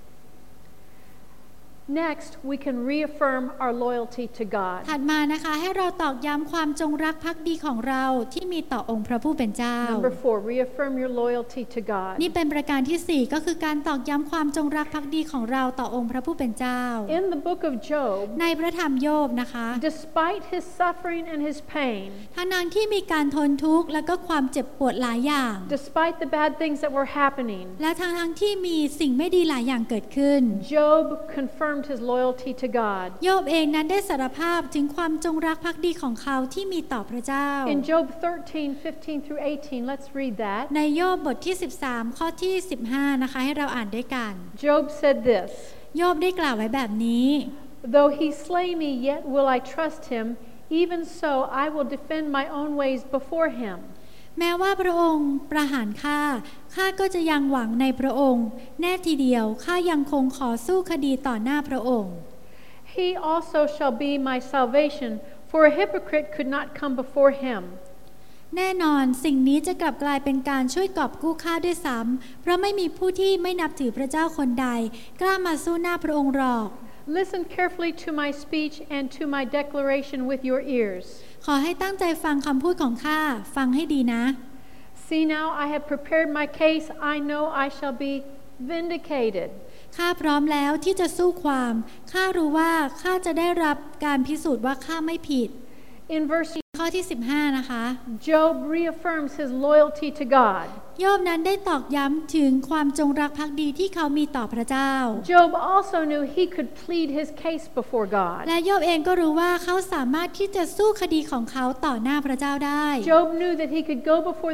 Next, we can reaffirm our loyalty to God. ถัดมานะคะให้เราตอกย้ำความจงรักภักดีของเราที่มีต่อองค์พระผู้เป็นเจ้า Number 4, reaffirm your loyalty to God. นี่เป็นประการที่4ก็คือการตอกย้ำความจงรักภักดีของเราต่อองค์พระผู้เป็นเจ้า In the book of Job, ในพระธรรมโยบนะคะ despite his suffering and his pain, ทั้งที่มีการทนทุกข์และก็ความเจ็บปวดหลายอย่าง despite the bad things that were happening, และทั้งที่มีสิ่งไม่ดีหลายอย่างเกิดขึ้น Job confirmed his loyalty to God. โยบเองนั้นได้สารภาพถึงความจงรักภักดีของเขาที่มีต่อพระเจ้า In Job 13:15 through 18, let's read that. ในโยบบทที่13ข้อที่15นะคะให้เราอ่านด้วยกัน Job said this, โยบได้กล่าวไว้แบบนี้ Though he slay me, yet will I trust him. Even so, I will defend my own ways before him. แม้ว่าพระองค์ประหารข้าก็จะยังหวังในพระองค์แน่ทีเดียวข้ายังคงขอสู้คดีต่อหน้าพระองค์ He also shall be my salvation, for a hypocrite could not come before him. แน่นอนสิ่งนี้จะกลับกลายเป็นการช่วยกอบกู้ข้าด้วยซ้ำเพราะไม่มีผู้ที่ไม่นับถือพระเจ้าคนใดกล้ามาสู้หน้าพระองค์หรอก Listen carefully to my speech and to my declaration with your ears. ขอให้ตั้งใจฟังคำพูดของข้าฟังให้ดีนะ See now, I have prepared my case. I know I shall be vindicated. ข้าพร้อมแล้วที่จะสู้ความข้ารู้ว่าข้าจะได้รับการพิสูจน์ว่าข้าไม่ผิด In verse ข้อที่15นะคะ Job reaffirms his loyalty to God. โยบนั้นได้ตอกย้ำถึงความจงรักภักดีที่เขามีต่อพระเจ้า Job also knew he could plead his case before God. และโยบเองก็รู้ว่าเขาสามารถที่จะสู้คดีของเขาต่อหน้าพระเจ้าได้ Job knew that he could go before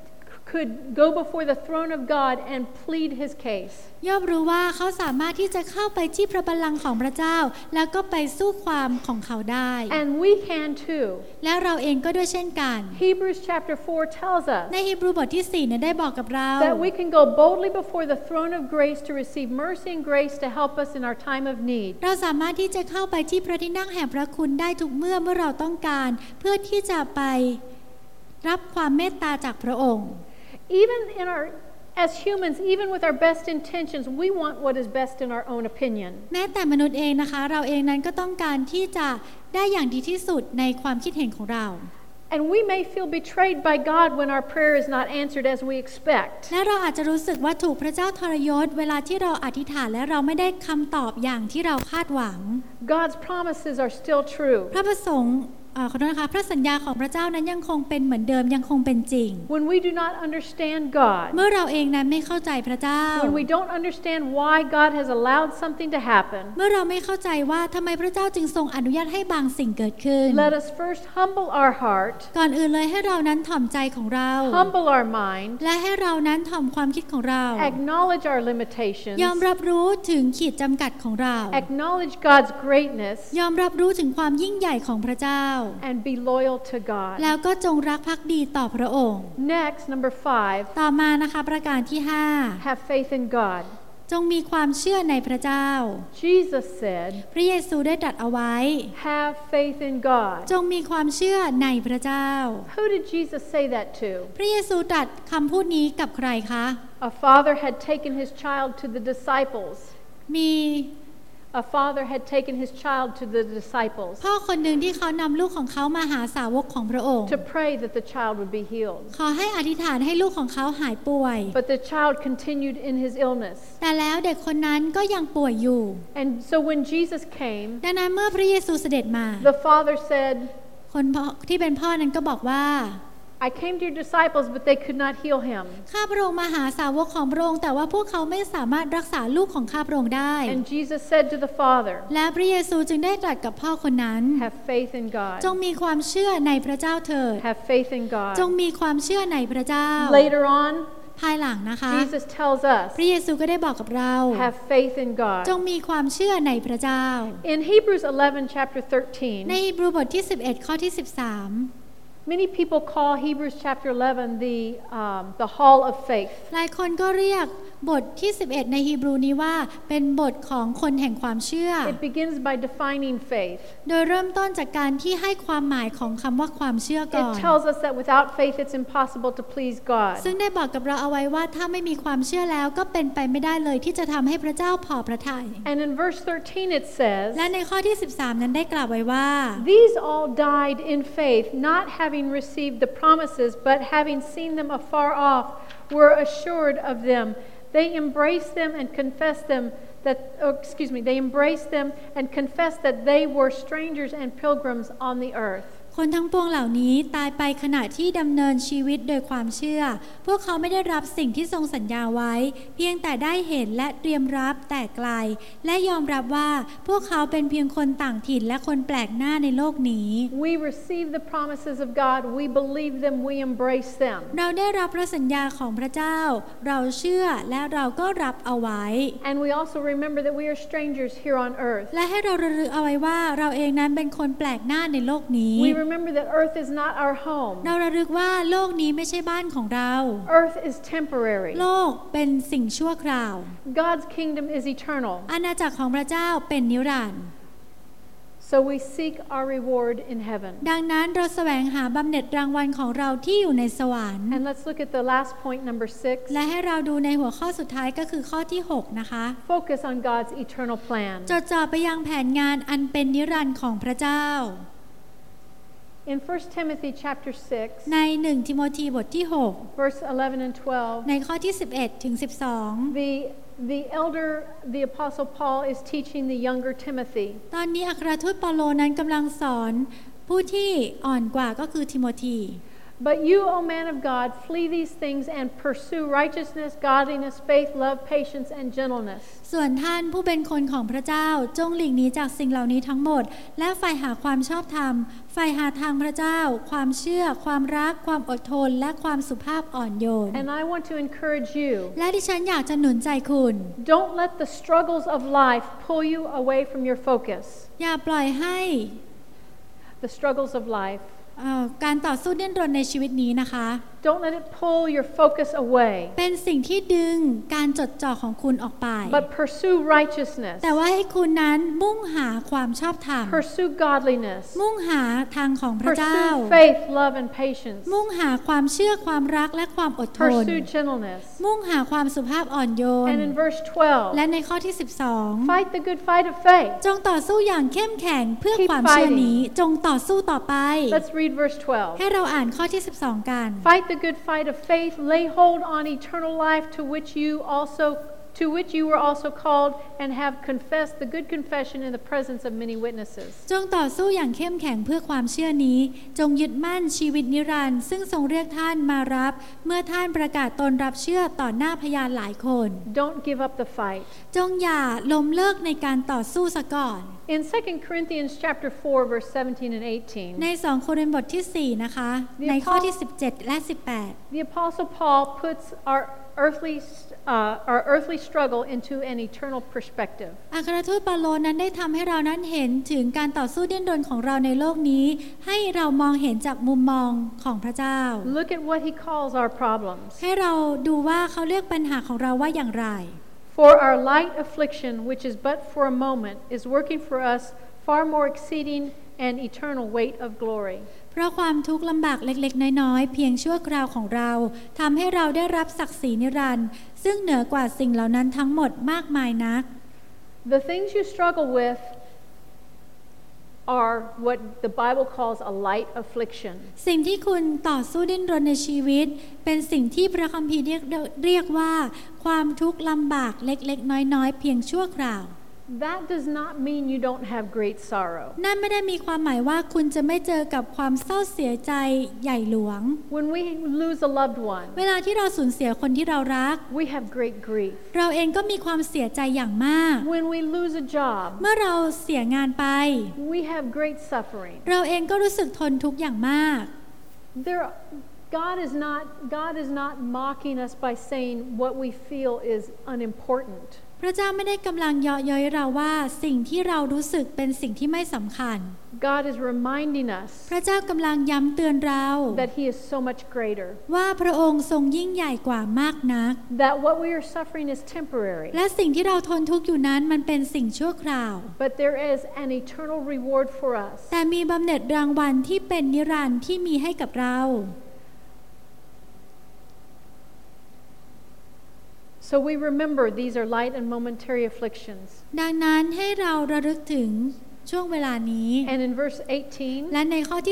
the throne of God and plead his case. โยบรู้ว่าเขาสามารถที่จะเข้าไปที่พระบัลลังก์ของพระเจ้าแล้วก็ไปสู้ความของเขาได้ And we can too. และเราเองก็ด้วยเช่นกัน Hebrews chapter 4 tells us ในฮีบรูบทที่4เนี่ยได้บอกกับเรา that we can go boldly before the throne of grace to receive mercy and grace to help us in our time of need. เราสามารถที่จะเข้าไปที่พระที่นั่งแห่งพระคุณได้ทุกเมื่อเราต้องการเพื่อที่จะไปรับความเมตตาจากพระองค์ Even as humans, even with our best intentions, we want what is best in our own opinion. แม้แต่มนุษย์เองนะคะเราเองนั้นก็ต้องการที่จะได้อย่างดีที่สุดในความคิดเห็นของเรา And we may feel betrayed by God when our prayer is not answered as we expect. และเราอาจจะรู้สึกว่าถูกพระเจ้าทรยศเวลาที่เราอธิษฐานและเราไม่ได้คำตอบอย่างที่เราคาดหวัง God's promises are still true. พระประสงค์ขอโทษนะคะพระสัญญาของพระเจ้านั้นยังคงเป็นเหมือนเดิมยังคงเป็นจริง When we do not understand God, เมื่อเราเองนั้นไม่เข้าใจพระเจ้า when we don't understand why God has allowed something to happen, เมื่อเราไม่เข้าใจว่าทำไมพระเจ้าจึงทรงอนุญาตให้บางสิ่งเกิดขึ้น let us first humble our heart, ก่อนอื่นเลยให้เรานั้นถ่อมใจของเรา humble our mind, และให้เรานั้นถ่อมความคิดของเรา acknowledge our limitations, ยอมรับรู้ถึงขีดจำกัดของเรา acknowledge God's greatness, ยอมรับรู้ถึงความยิ่งใหญ่ของพระเจ้า and be loyal to God. แล้วก็จงรักภักดีต่อพระองค์ Next, number 5, ต่อมานะคะประการที่ have faith in God. 5 จงมีความเชื่อในพระเจ้า Jesus said, พระเยซูได้ตรัสเอาไว้ have faith in God. จงมีความเชื่อในพระเจ้า Who did Jesus say that to? พระเยซูตรัสคำพูดนี้กับใครคะ A father had taken his child to the disciples. มี A father had taken his child to the disciples พ่อคนหนึ่งที่เขานำลูกของเขามาหาสาวกของพระองค์ to pray that the child would be healed. ขอให้อธิษฐานให้ลูกของเขาหายป่วย But the child continued in his illness. แต่แล้วเด็กคนนั้นก็ยังป่วยอยู่ And so when Jesus came, ดังนั้นเมื่อพระเยซูเสด็จมา the father said, คนพ่อที่เป็นพ่อนั้นก็บอกว่า I came to your disciples, but they could not heal him. ข้าพระองค์มาหาสาวกของพระองค์แต่ว่าพวกเขาไม่สามารถรักษาลูกของข้าพระองค์ได้ And Jesus said to the father, และพระเยซูจึงได้ตรัสกับพ่อคนนั้น have faith in จง God. มีความเชื่อในพระเจ้าเถิด Have faith in จง God. มีความเชื่อในพระเจ้า Later on, ภายหลังนะคะ Jesus tells พระ us, เยซูก็ได้บอกกับเรา have faith in จง God. มีความเชื่อในพระเจ้า In Hebrews 11, chapter ใน 13, ฮีบรูบทที่11ข้อที่13 many people call Hebrews chapter 11 the hall of faith. หลายคนก็เรียกบทที่11ในฮีบรูนี้ว่าเป็นบทของคนแห่งความเชื่อ It begins by defining faith. โดยเริ่มต้นจากการที่ให้ความหมายของคำว่าความเชื่อก่อน It tells us that without faith it's impossible to please God. ซึ่งได้บอกกับเราเอาไว้ว่าถ้าไม่มีความเชื่อแล้วก็เป็นไปไม่ได้เลยที่จะทำให้พระเจ้าพอพระทัย And in verse 13 it says, และในข้อที่13นั้นได้กล่าวไว้ว่า These all died in faith, not having received the promises, but having seen them afar off, were assured of them. They embraced them and confessed them they embraced them and confessed that they were strangers and pilgrims on the earth. คนทั้งปวงเหล่านี้ตายไปขณะที่ดำเนินชีวิตโดยความเชื่อพวกเขาไม่ได้รับสิ่งที่ทรงสัญญาไว้เพียงแต่ได้เห็นและเตรียมรับแต่ไกลและยอมรับว่าพวกเขาเป็นเพียงคนต่างถิ่นและคนแปลกหน้าในโลกนี้ We receive the promises of God, we believe them, we embrace them. เราได้รับพระสัญญาของพระเจ้าเราเชื่อและเราก็รับเอาไว้ And we also remember that we are strangers here on earth. และให้เราระลึกเอาไว้ว่าเราเองนั้นเป็นคนแปลกหน้าในโลกนี้ We remember that earth is not our home. เราระลึกว่าโลกนี้ไม่ใช่บ้านของเรา Earth is temporary. โลกเป็นสิ่งชั่วคราว God's kingdom is eternal. อาณาจักรของพระเจ้าเป็นนิรันดร์ So we seek our reward in heaven. ดังนั้นเราแสวงหาบำเหน็จรางวัลของเราที่อยู่ในสวรรค์ And let's look at the last point, number 6. และให้เราดูในหัวข้อสุดท้ายก็คือข้อที่6นะคะ Focus on God's eternal plan. จดจ่อไปยังแผนงานอันเป็นนิรันดร์ของพระเจ้า In 1 Timothy chapter 6, ใน1ทิโมธีบทที่6 verse 11 and 12, ในข้อที่11ถึง12 the elder, the apostle Paul is teaching the younger Timothy. ตอนนี้อัครทูตเปาโลนั้นกำลังสอนผู้ที่อ่อนกว่าก็คือทิโมธี But you, O man of God, flee these things and pursue righteousness, godliness, faith, love, patience, and gentleness. ส่วนท่านผู้เป็นคนของพระเจ้าจงหลีกหนีจากสิ่งเหล่านี้ทั้งหมดและใฝ่หาความชอบธรรมใฝ่หาทางพระเจ้าความเชื่อความรักความอดทนและความสุภาพอ่อนโยน And I want to encourage you. และดิฉันอยากจะหนุนใจคุณ Don't let the struggles of life pull you away from your focus. อย่าปล่อยให้ The struggles of life. การต่อสู้ดิ้นรนในชีวิตนี้นะคะ Don't let it pull your focus away. เป็นสิ่งที่ดึงการจดจ่อของคุณออกไป But pursue righteousness. แต่ว่าให้คุณนั้นมุ่งหาความชอบธรรม Pursue godliness. มุ่งหาทางของพระเจ้า Pursue faith, love, and patience. มุ่งหาความเชื่อความรักและความอดทน Pursue gentleness. มุ่งหาความสุภาพอ่อนโยน And in verse และ 12, ในข้อที่ fight the good fight of faith. 12 จงต่อสู้อย่างเข้มแข็งเพื่อ Keep ความเชื่อ fighting. นี้จงต่อสู้ต่อไป Let's read verse ให้ 12. เราอ่านข้อที่ 12 กัน Fight the good fight of faith, lay hold on eternal life to which you were also called and have confessed the good confession in the presence of many witnesses. จงต่อสู้อย่างเข้มแข็งเพื่อความเชื่อนี้จงยึดมั่นชีวิตนิรันดร์ซึ่งทรงเรียกท่านมารับเมื่อท่านประกาศตนรับเชื่อต่อหน้าพยานหลายคน Don't give up the fight. จงอย่าล้มเลิกในการต่อสู้ซะก่อน In 2 Corinthians chapter 4 verse 17 and 18, ใน2 โครินธ์บทที่ 4 นะคะ ในข้อที่ 17 และ 18 the apostle Paul puts our earthly struggle into an eternal perspective. อัครทูตเปาโลนั้นได้ทำให้เรานั้นเห็นถึงการต่อสู้ดิ้นรนของเราในโลกนี้ให้เรามองเห็นจากมุมมองของพระเจ้า Look at what he calls our problems. ให้เราดูว่าเขาเรียกปัญหาของเราว่าอย่างไร For our light affliction, which is but for a moment, is working for us far more exceeding an eternal weight of glory. เพราะความทุกข์ลำบากเล็กๆน้อยๆเพียงชั่วคราวของเราทำให้เราได้รับศักดิ์ศรีนิรันดร์ซึ่งเหนือกว่าสิ่งเหล่านั้นทั้งหมดมากมายนัก The things you struggle with are what the Bible calls a light affliction. สิ่งที่คุณต่อสู้ดิ้นรนในชีวิตเป็นสิ่งที่พระคัมภีร์เรียกว่าความทุกข์ลำบากเล็กๆน้อยๆเพียงชั่วคราว That does not mean you don't have great sorrow. นั่นไม่ได้มีความหมายว่าคุณจะไม่เจอกับความเศร้าเสียใจใหญ่หลวง When we lose a loved one, เวลาที่เราสูญเสียคนที่เรารัก we have great grief. เราเองก็มีความเสียใจอย่างมาก When we lose a job, เมื่อเราเสียงานไป we have great suffering. เราเองก็รู้สึกทนทุกข์อย่างมาก God is not mocking us by saying what we feel is unimportant. พระเจ้าไม่ได้กำลังเยาะเย้ยเราว่าสิ่งที่เรารู้สึกเป็นสิ่งที่ไม่สำคัญ God is reminding us พระเจ้ากำลังย้ำเตือนเรา that He is so much greater. ว่าพระองค์ทรงยิ่งใหญ่กว่ามากนัก That what we are suffering is temporary. และสิ่งที่เราทนทุกข์อยู่นั้นมันเป็นสิ่งชั่วคราว But there is an eternal reward for us. แต่มีบำเหน็จรางวัลที่เป็นนิรันดร์ที่มีให้กับเรา So we remember these are light and momentary afflictions. ดังนั้นให้เราระลึกถึงช่วงเวลานี้ And in verse 18, และในข้อที่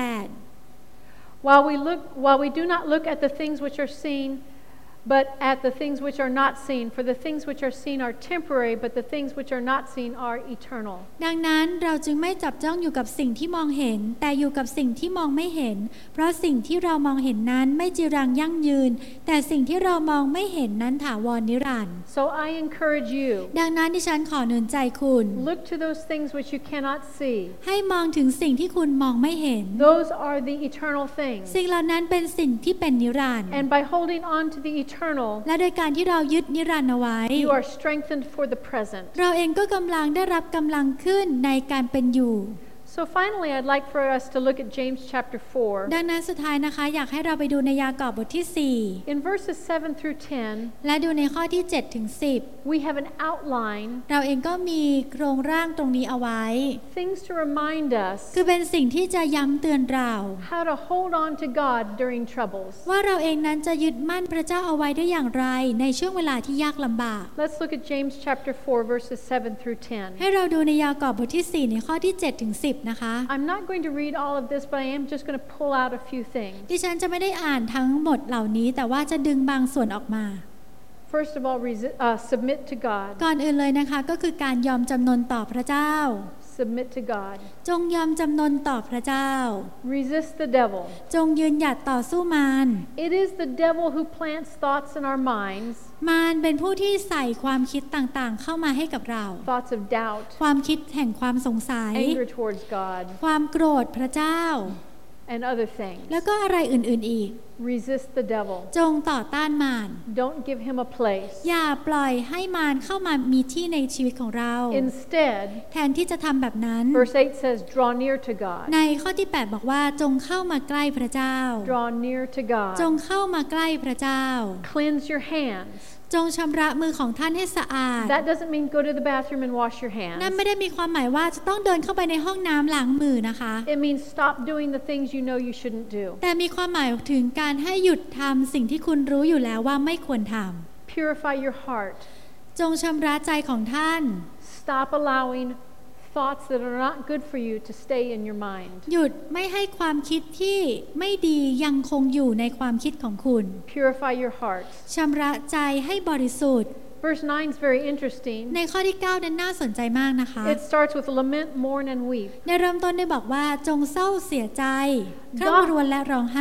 while we do not look at the things which are seen, but at the things which are not seen. For the things which are seen are temporary, but the things which are not seen are eternal. 18 ดังนั้นเราจึงไม่จับจ้องอยู่กับสิ่งที่มองเห็นแต่อยู่กับสิ่งที่มองไม่เห็นเพราะสิ่งที่เรามองเห็นนั้นไม่จีรังยั่งยืนแต่สิ่งที่เรามองไม่เห็นนั้นถาวรนิรันดร์ So I encourage you, ดังนั้นดิฉันขอหนุนใจคุณ look to those things which you cannot see. ให้มองถึงสิ่งที่คุณมองไม่เห็น Those are the eternal things. สิ่งเหล่านั้นเป็นสิ่งที่เป็นนิรันดร์ And by holding on to the eternal, และโดยการที่เรายึดนิรันดร์เอาไว้ you are strengthened for the present. เราเองก็กำลังได้รับกำลังขึ้นในการเป็นอยู่ So finally, I'd like for us to look at James chapter 4. ดังนั้นสุดท้ายนะคะอยากให้เราไปดูในยากอบบทที่ In verses 7 through 10, 4 และดูในข้อที่7ถึง10 we have an outline, เราเองก็มีโครงร่างตรงนี้เอาไว้ things to remind us คือเป็นสิ่งที่จะย้ำเตือนเรา how to hold on to God during troubles. ว่าเราเองนั้นจะยึดมั่นพระเจ้าเอาไว้ได้อย่างไรในช่วงเวลาที่ยากลำบาก Let's look at James chapter 4, verses 7 through 10. ให้เราดูในยากอบบทที่ 4 ในข้อที่7ถึง10 นะคะ I'm not going to read all of this, but I am just going to pull out a few things. ดิฉันจะไม่ได้อ่านทั้งหมดเหล่านี้แต่ว่าจะดึงบางส่วนออกมา First of all, submit to God. ก่อนอื่นเลยนะคะก็คือการยอมจำนนต่อพระเจ้า Submit to God. จงยอมจำนนต่อพระเจ้า Resist the devil. จงยืนหยัดต่อสู้มาร It is the devil who plants thoughts in our minds, มารเป็นผู้ที่ใส่ความคิดต่างๆเข้ามาให้กับเรา thoughts of doubt, ความคิดแห่งความสงสัย anger towards God, ความโกรธพระเจ้า and other things. แล้วก็อะไรอื่นๆอีก Resist the devil. จงต่อต้านมาร Don't give him a place. อย่าปล่อยให้มารเข้ามามีที่ในชีวิตของเรา Instead, แทนที่จะทำแบบนั้น verse 8 says, draw near to God. ในข้อที่ 8 บอกว่าจงเข้ามาใกล้พระเจ้า Draw near to จง God. เข้ามาใกล้พระเจ้า Cleanse your hands. จงชำระมือของท่านให้สะอาด That doesn't mean go to the bathroom and wash your นั่น hands. ไม่ได้มีความหมายว่าจะต้องเดินเข้าไปในห้องน้ำล้างมือนะคะ It means stop doing the things you know you shouldn't do. แต่มีความหมายถึงการให้หยุดทำสิ่งที่คุณรู้อยู่แล้วว่าไม่ควรท Purify your heart. ำจงชำระใจของท่าน Stop allowing thoughts that are not good for you to stay in your mind. หยุดไม่ให้ความคิดที่ไม่ดียังคงอยู่ในความคิดของคุณ Purify your heart. ชำระใจให้บริสุทธิ์ Verse 9 is very interesting. ในข้อที่ 9 นั้นน่าสนใจมากนะคะ It starts with lament, mourn, and weep. ในเริ่มต้นได้บอกว่าจงเศร้าเสียใจคร่ำครวญและร้องไห้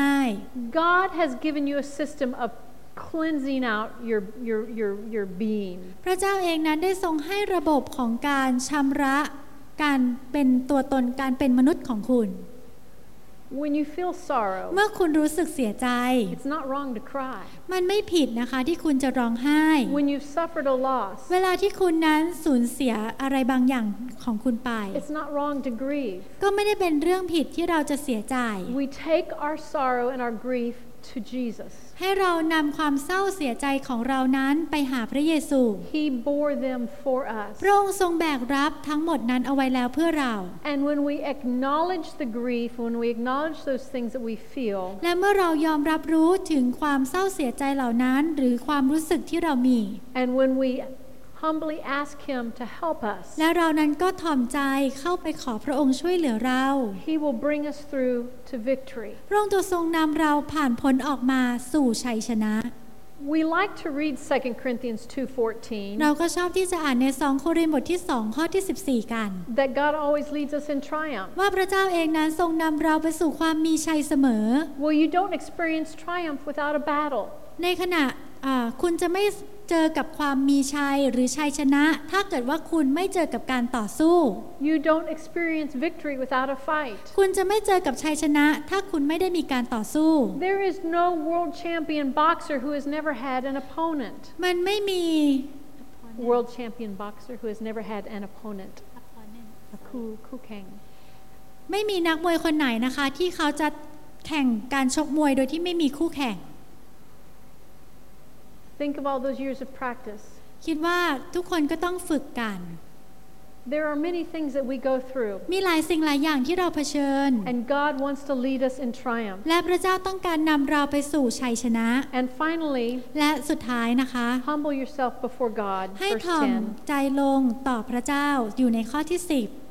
God has given you a system of cleansing out your being. พระเจ้าเองนั้นได้ทรงให้ระบบของการชำระการเป็นตัวตนการเป็นมนุษย์ของคุณ When you feel sorrow, เมื่อคุณรู้สึกเสียใจ it's not wrong to cry. มันไม่ผิดนะคะที่คุณจะร้องไห้ When you've suffered a loss, เวลาที่คุณนั้นสูญเสียอะไรบางอย่างของคุณไป it's not wrong to grieve. ก็ไม่ได้เป็นเรื่องผิดที่เราจะเสียใจ We take our sorrow and our grief to Jesus. ให้เรานำความเศร้าเสียใจของเรานั้นไปหาพระเยซู He bore them for us. พระองค์ทรงแบกรับทั้งหมดนั้นเอาไว้แล้วเพื่อเรา And when we acknowledge the grief, when we acknowledge those things that we feel, และเมื่อเรายอมรับรู้ถึงความเศร้าเสียใจเหล่านั้นหรือความรู้สึกที่เรามี and when we humbly ask Him to help us, และเรานั้นก็ถ่อมใจเข้าไปขอพระองค์ช่วยเหลือเรา He will bring us through to victory. พระองค์จะทรงนำเราผ่านพ้นออกมาสู่ชัยชนะ We like to read 2 Corinthians 2:14, เราก็ชอบที่จะอ่านใน2โครินธ์บทที่2ข้อที่14กัน that God always leads us in triumph. ว่าพระเจ้าเองนั้นทรงนำเราไปสู่ความมีชัยเสมอ Well, you don't experience triumph without a battle. ในขณะคุณจะไม่เจอกับความมีชัยหรือชัยชนะถ้าเกิดว่าคุณไม่เจอกับการต่อสู้ You don't experience victory without a fight. คุณจะไม่เจอกับชัยชนะถ้าคุณไม่ได้มีการต่อสู้ There is no world champion boxer who has never had an opponent. มันไม่มี World champion boxer who has never had an opponent. A coup king. ไม่มีนักมวยคนไหนนะคะที่เขาจะแข่งการชกมวยโดยที่ไม่มีคู่แข่ง Think of all those years of practice. คิดว่าทุกคนก็ต้องฝึกกัน There are many things that we go through. มีหลายสิ่งหลายอย่างที่เราเผชิญ And God wants to lead us in triumph. และพระเจ้าต้องการนำเราไปสู่ชัยชนะ And finally, และสุดท้ายนะคะ humble yourself before God. ให้ Verse ถ่อม 10. ใจลงต่อพระเจ้าอยู่ในข้อที่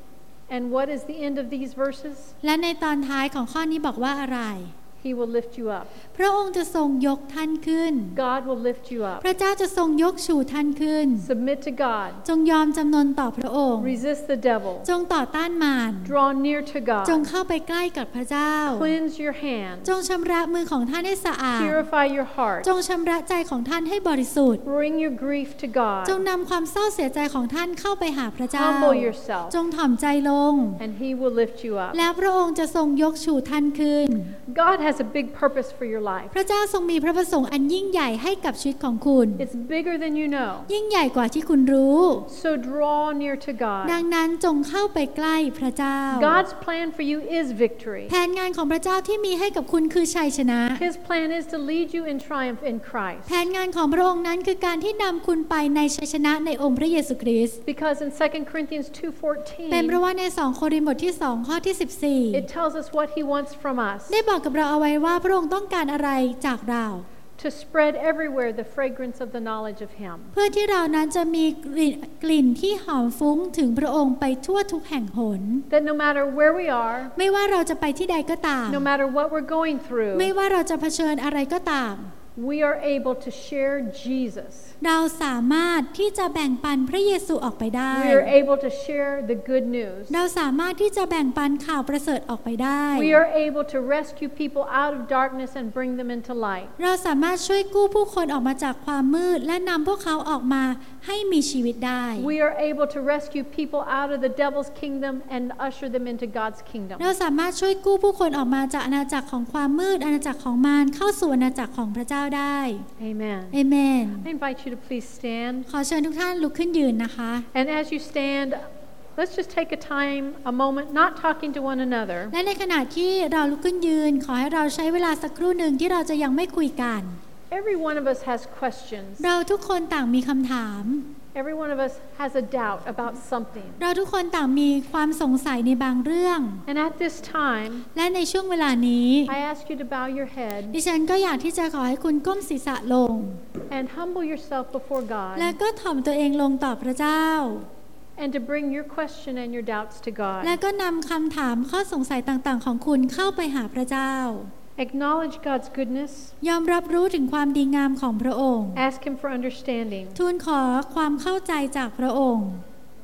And what is the end of these verses? 10และในตอนท้ายของข้อนี้บอกว่าอะไร He will lift you up. พระองค์จะทรงยกท่านขึ้น God will lift you up. พระเจ้าจะทรงยกชูท่านขึ้น Submit to God. จงยอมจำนนต่อพระองค์ Resist the devil. จงต่อต้านมาร Draw near to จง God. เข้าไปใกล้กับพระเจ้า Cleanse your hands. จงชำระมือของท่านให้สะอาด Purify your heart. จงชำระใจของท่านให้บริสุทธิ์ Bring your grief to จง God. นำความเศร้าเสียใจของท่านเข้าไปหาพระเจ้า Humble yourself. จงถ่อมใจลง And He will lift you up. แล้วพระองค์จะทรงยกชูท่านขึ้น God has a big purpose for your life. พระเจ้าทรงมีพระประสงค์อันยิ่งใหญ่ให้กับชีวิตของคุณ It's bigger than you know. ยิ่งใหญ่กว่าที่คุณรู้ So draw near to ดัง God. นั้นจงเข้าไปใกล้พระเจ้า God's plan for you is victory. แผนงานของพระเจ้าที่มีให้กับคุณคือชัยชนะ His plan is to lead you in triumph in แผ Christ. นงานของพระองค์นั้นคือการที่นำคุณไปในชัยชนะในองค์พระเยซูคริสต์ Because in 2 Corinthians เป็นเพ 2:14, ราะว่าใน2โครินธ์บทที่2ข้อที่ it tells us what He wants from us. 14ได้บอกกับเราเอาไว้ว่าพระองค์ต้องการอะไรจากเรา To spread everywhere the fragrance of the knowledge of Him. เพื่อที่เรานั้นจะมีกลิ่นที่หอมฟุ้งถึงพระองค์ไปทั่วทุกแห่งหน That no matter where we are, ไม่ว่าเราจะไปที่ใดก็ตาม no matter what we're going ไม่ through, ว่าเราจะเผชิญอะไรก็ตาม we are able to share Jesus. เราสามารถที่จะแบ่งปันพระเยซูออกไปได้ We are able to share the good news. เราสามารถที่จะแบ่งปันข่าวประเสริฐออกไปได้ We are able to rescue people out of darkness and bring them into light. เราสามารถช่วยกู้ผู้คนออกมาจากความมืดและนำพวกเขาออกมาให้มีชีวิตได้ We are able to rescue people out of the devil's kingdom and usher them into God's kingdom. เราสามารถช่วยกู้ผู้คนออกมาจากอาณาจักรของความมืดอาณาจักรของมารเข้าสู่อาณาจักรของพระเจ้าได้ Amen. เอเมน I invite you to please stand. ขอเชิญทุกท่านลุกขึ้นยืนนะคะ And as you stand, let's just take a time, a moment, not talking to one another. และในขณะที่เราลุกขึ้นยืนขอให้เราใช้เวลาสักครู่หนึ่งที่เราจะยังไม่คุยกัน Every one of us has questions. เราทุกคนต่างมีคำถาม Every one of us has a doubt about something. เราทุกคนต่างมีความสงสัยในบางเรื่อง And at this time, และในช่วงเวลานี้ I ask you to bow your head ดิฉันก็อยากที่จะขอให้คุณก้มศีรษะลง and humble yourself before และ God ก็ถ่อมตัวเองลงต่อพระเจ้า and to bring your question and your doubts to และ God. ก็นำคำถามข้อสงสัยต่างๆของคุณเข้าไปหาพระเจ้า Acknowledge God's goodness. ยอมรับรู้ถึงความดีงามของพระองค์ Ask Him for understanding. ทูลขอความเข้าใจจากพระองค์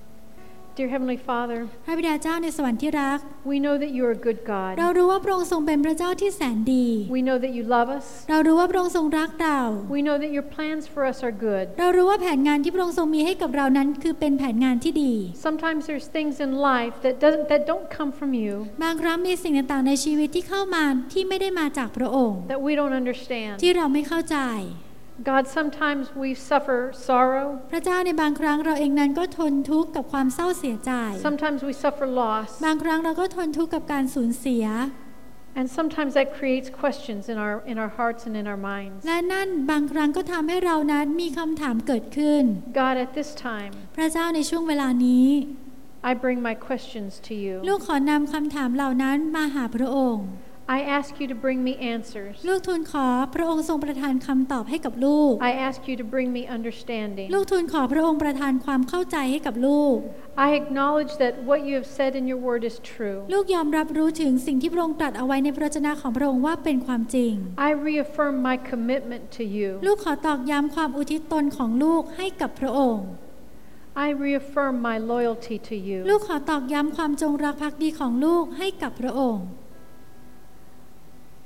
Dear Heavenly Father, พระบิดาเจ้าในสวรรค์ที่รัก we know that you are a good เรา God. รู้ว่าพระองค์ทรงเป็นพระเจ้าที่แสนดี We know that you love us. เรารู้ว่าพระองค์ทรงรักเรา We know that your plans for us are good. เรารู้ว่าแผนงานที่พระองค์ทรงมีให้กับเรานั้นคือเป็นแผนงานที่ดี Sometimes there's things in life that don't come from you, บางครั้งมีสิ่งต่างๆในชีวิตที่เข้ามาที่ไม่ได้มาจากพระองค์ that we don't understand. ที่เราไม่เข้าใจ God, sometimes we suffer sorrow. พระเจ้าในบางครั้งเราเองนั้นก็ทนทุกข์กับความเศร้าเสียใจ Sometimes we suffer loss. บางครั้งเราก็ทนทุกข์กับการสูญเสีย And sometimes that creates questions in our hearts and in our minds. และนั่นบางครั้งก็ทำให้เรานั้นมีคำถามเกิดขึ้น God, at this time, พระเจ้าในช่วงเวลานี้ I bring my questions to ลู you. กขอนำคำถามเหล่านั้นมาหาพระองค์ I ask you to bring me answers. ลูกทูลขอพระองค์ทรงประทานคำตอบให้กับลูก I ask you to bring me understanding. ลูกทูลขอพระองค์ประทานความเข้าใจให้กับลูก I acknowledge that what you have said in your word is true. ลูกยอมรับรู้ถึงสิ่งที่พระองค์ตรัสเอาไว้ในพระวจนะของพระองค์ว่าเป็นความจริง I reaffirm my commitment to you. ลูกขอตอกย้ำความอุทิศตนของลูกให้กับพระองค์ I reaffirm my loyalty to ลู you. กขอตอกย้ำความจงรักภักดีของลูกให้กับพระองค์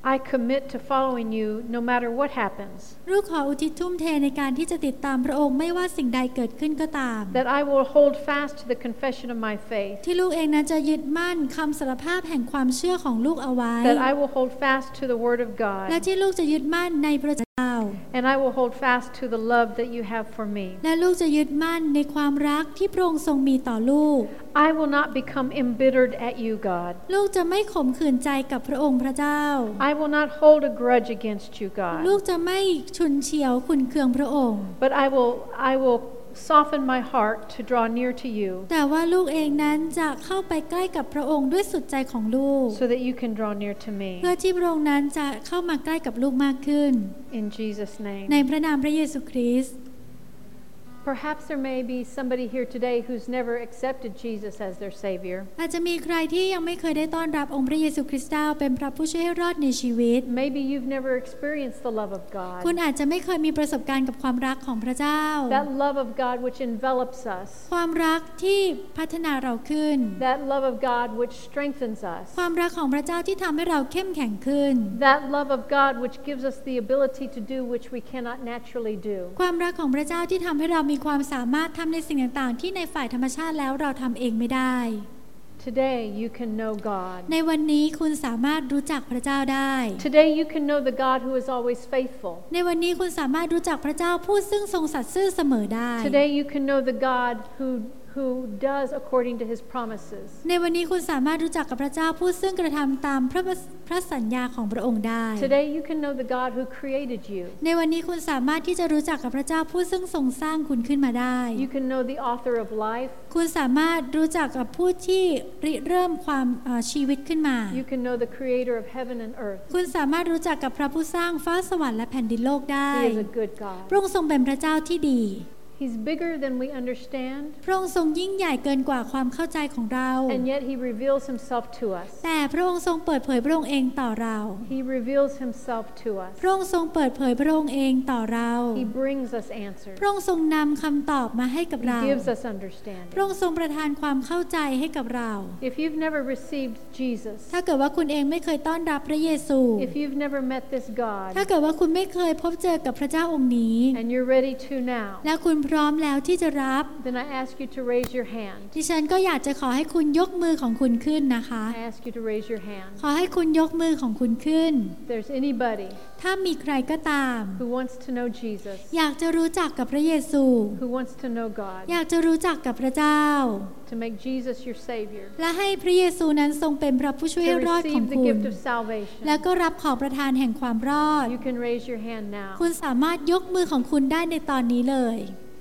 I commit to following you no matter what happens. ลูกขออุทิศทุ่มเทในการที่จะติดตามพระองค์ไม่ว่าสิ่งใดเกิดขึ้นก็ตาม That I will hold fast to the confession of my faith. ที่ลูกเองนั้นจะยึดมั่นคำสารภาพแห่งความเชื่อของลูกเอาไว้ That I will hold fast to the word of God. และที่ลูกจะยึดมั่นในพระเจ้า And I will hold fast to the love that you have for me. และลูกจะยึดมั่นในความรักที่พระองค์ทรงมีต่อลูก I will not become embittered at you, God. ลูกจะไม่ขมขื่นใจกับพระองค์พระเจ้า I will not hold a grudge against you, God. ลูกจะไม่ฉุนเฉียวขุ่นเคืองพระองค์ But I will soften my heart to draw near to you. แต่ว่าลูกเองนั้นจะเข้าไปใกล้กับพระองค์ด้วยสุดใจของลูก So that you can draw near to me. เพื่อที่พระองค์นั้นจะเข้ามาใกล้กับลูกมากขึ้น In Jesus' name. ในพระนามพระเยซูคริสต์ Perhaps there may be somebody here today who's never accepted Jesus as their Savior. อาจจะมีใครที่ยังไม่เคยได้ต้อนรับองค์พระเยซูคริสต์เจ้าเป็นพระผู้ช่วยให้รอดในชีวิต Maybe you've never experienced the love of God. คุณอาจจะไม่เคยมีประสบการณ์กับความรักของพระเจ้า That love of God which envelops us. ความรักที่พัฒนาเราขึ้น That love of God which strengthens us. ความรักของพระเจ้าที่ทำให้เราเข้มแข็งขึ้น That love of God which gives us the ability to do which we cannot naturally do. ความรักของพระเจ้าที่ทำให้เรามีความสามารถทำในสิ่งต่างๆที่ในฝ่ายธรรมชาติแล้วเราทำเองไม่ได้ Today you can know God. ในวันนี้คุณสามารถรู้จักพระเจ้าได้ Today you can know the God who is always faithful. ในวันนี้คุณสามารถรู้จักพระเจ้าผู้ซึ่งทรงสัตย์ซื่อเสมอได้ Today you can know the God who does according to his promises. ในวันนี้คุณสามารถรู้จักกับพระเจ้าผู้ซึ่งกระทำตามพระสัญญาของพระองค์ได้ Today you can know the God who created you. ในวันนี้คุณสามารถที่จะรู้จักกับพระเจ้าผู้ซึ่งทรงสร้างคุณขึ้นมาได้ You can know the author of life. คุณสามารถรู้จักกับผู้ที่ริเริ่มความชีวิตขึ้นมา You can know the creator of heaven and earth. คุณสามารถรู้จักกับพระผู้สร้างฟ้าสวรรค์และแผ่นดินโลกได้ He is a good God. พระองค์ทรงเป็นพระเจ้าที่ดี He's bigger than we understand. พระองค์ทรงยิ่งใหญ่เกินกว่าความเข้าใจของเรา And yet he reveals himself to us. แต่พระองค์ทรงเปิดเผยพระองค์เองต่อเรา He reveals himself to us. พระองค์ทรงเปิดเผยพระองค์เองต่อเรา He brings us answers. พระองค์ทรงนำคำตอบมาให้กับเรา He gives us understanding. พระองค์ทรงประทานความเข้าใจให้กับเรา If you've never received Jesus, ถ้าเกิดว่าคุณเองไม่เคยต้อนรับพระเยซู if you've never met this God, ถ้าเกิดว่าคุณไม่เคยพบเจอกับพระเจ้าองค์นี้ and you're ready to now, และคุณพร้อมแล้วที่จะรับ then I ask you to raise your hand. ดิฉันก็อยากจะขอให้คุณยกมือของคุณขึ้นนะคะ I ask you to raise your hand. ขอให้คุณยกมือของคุณขึ้น If there's anybody ถ้ามีใครก็ตาม who wants to know Jesus, อยากจะรู้จักกับพระเยซู who wants to know God, อยากจะรู้จักกับพระเจ้า to make Jesus your Savior, และให้พระเยซูนั้นทรงเป็นพระผู้ช่วย to ให้รอดของ receive the คุณ gift of salvation, แล้วก็รับของประทานแห่งความรอด you can raise your hand now. คุณสามารถยกมือของคุณได้ในตอนนี้เลย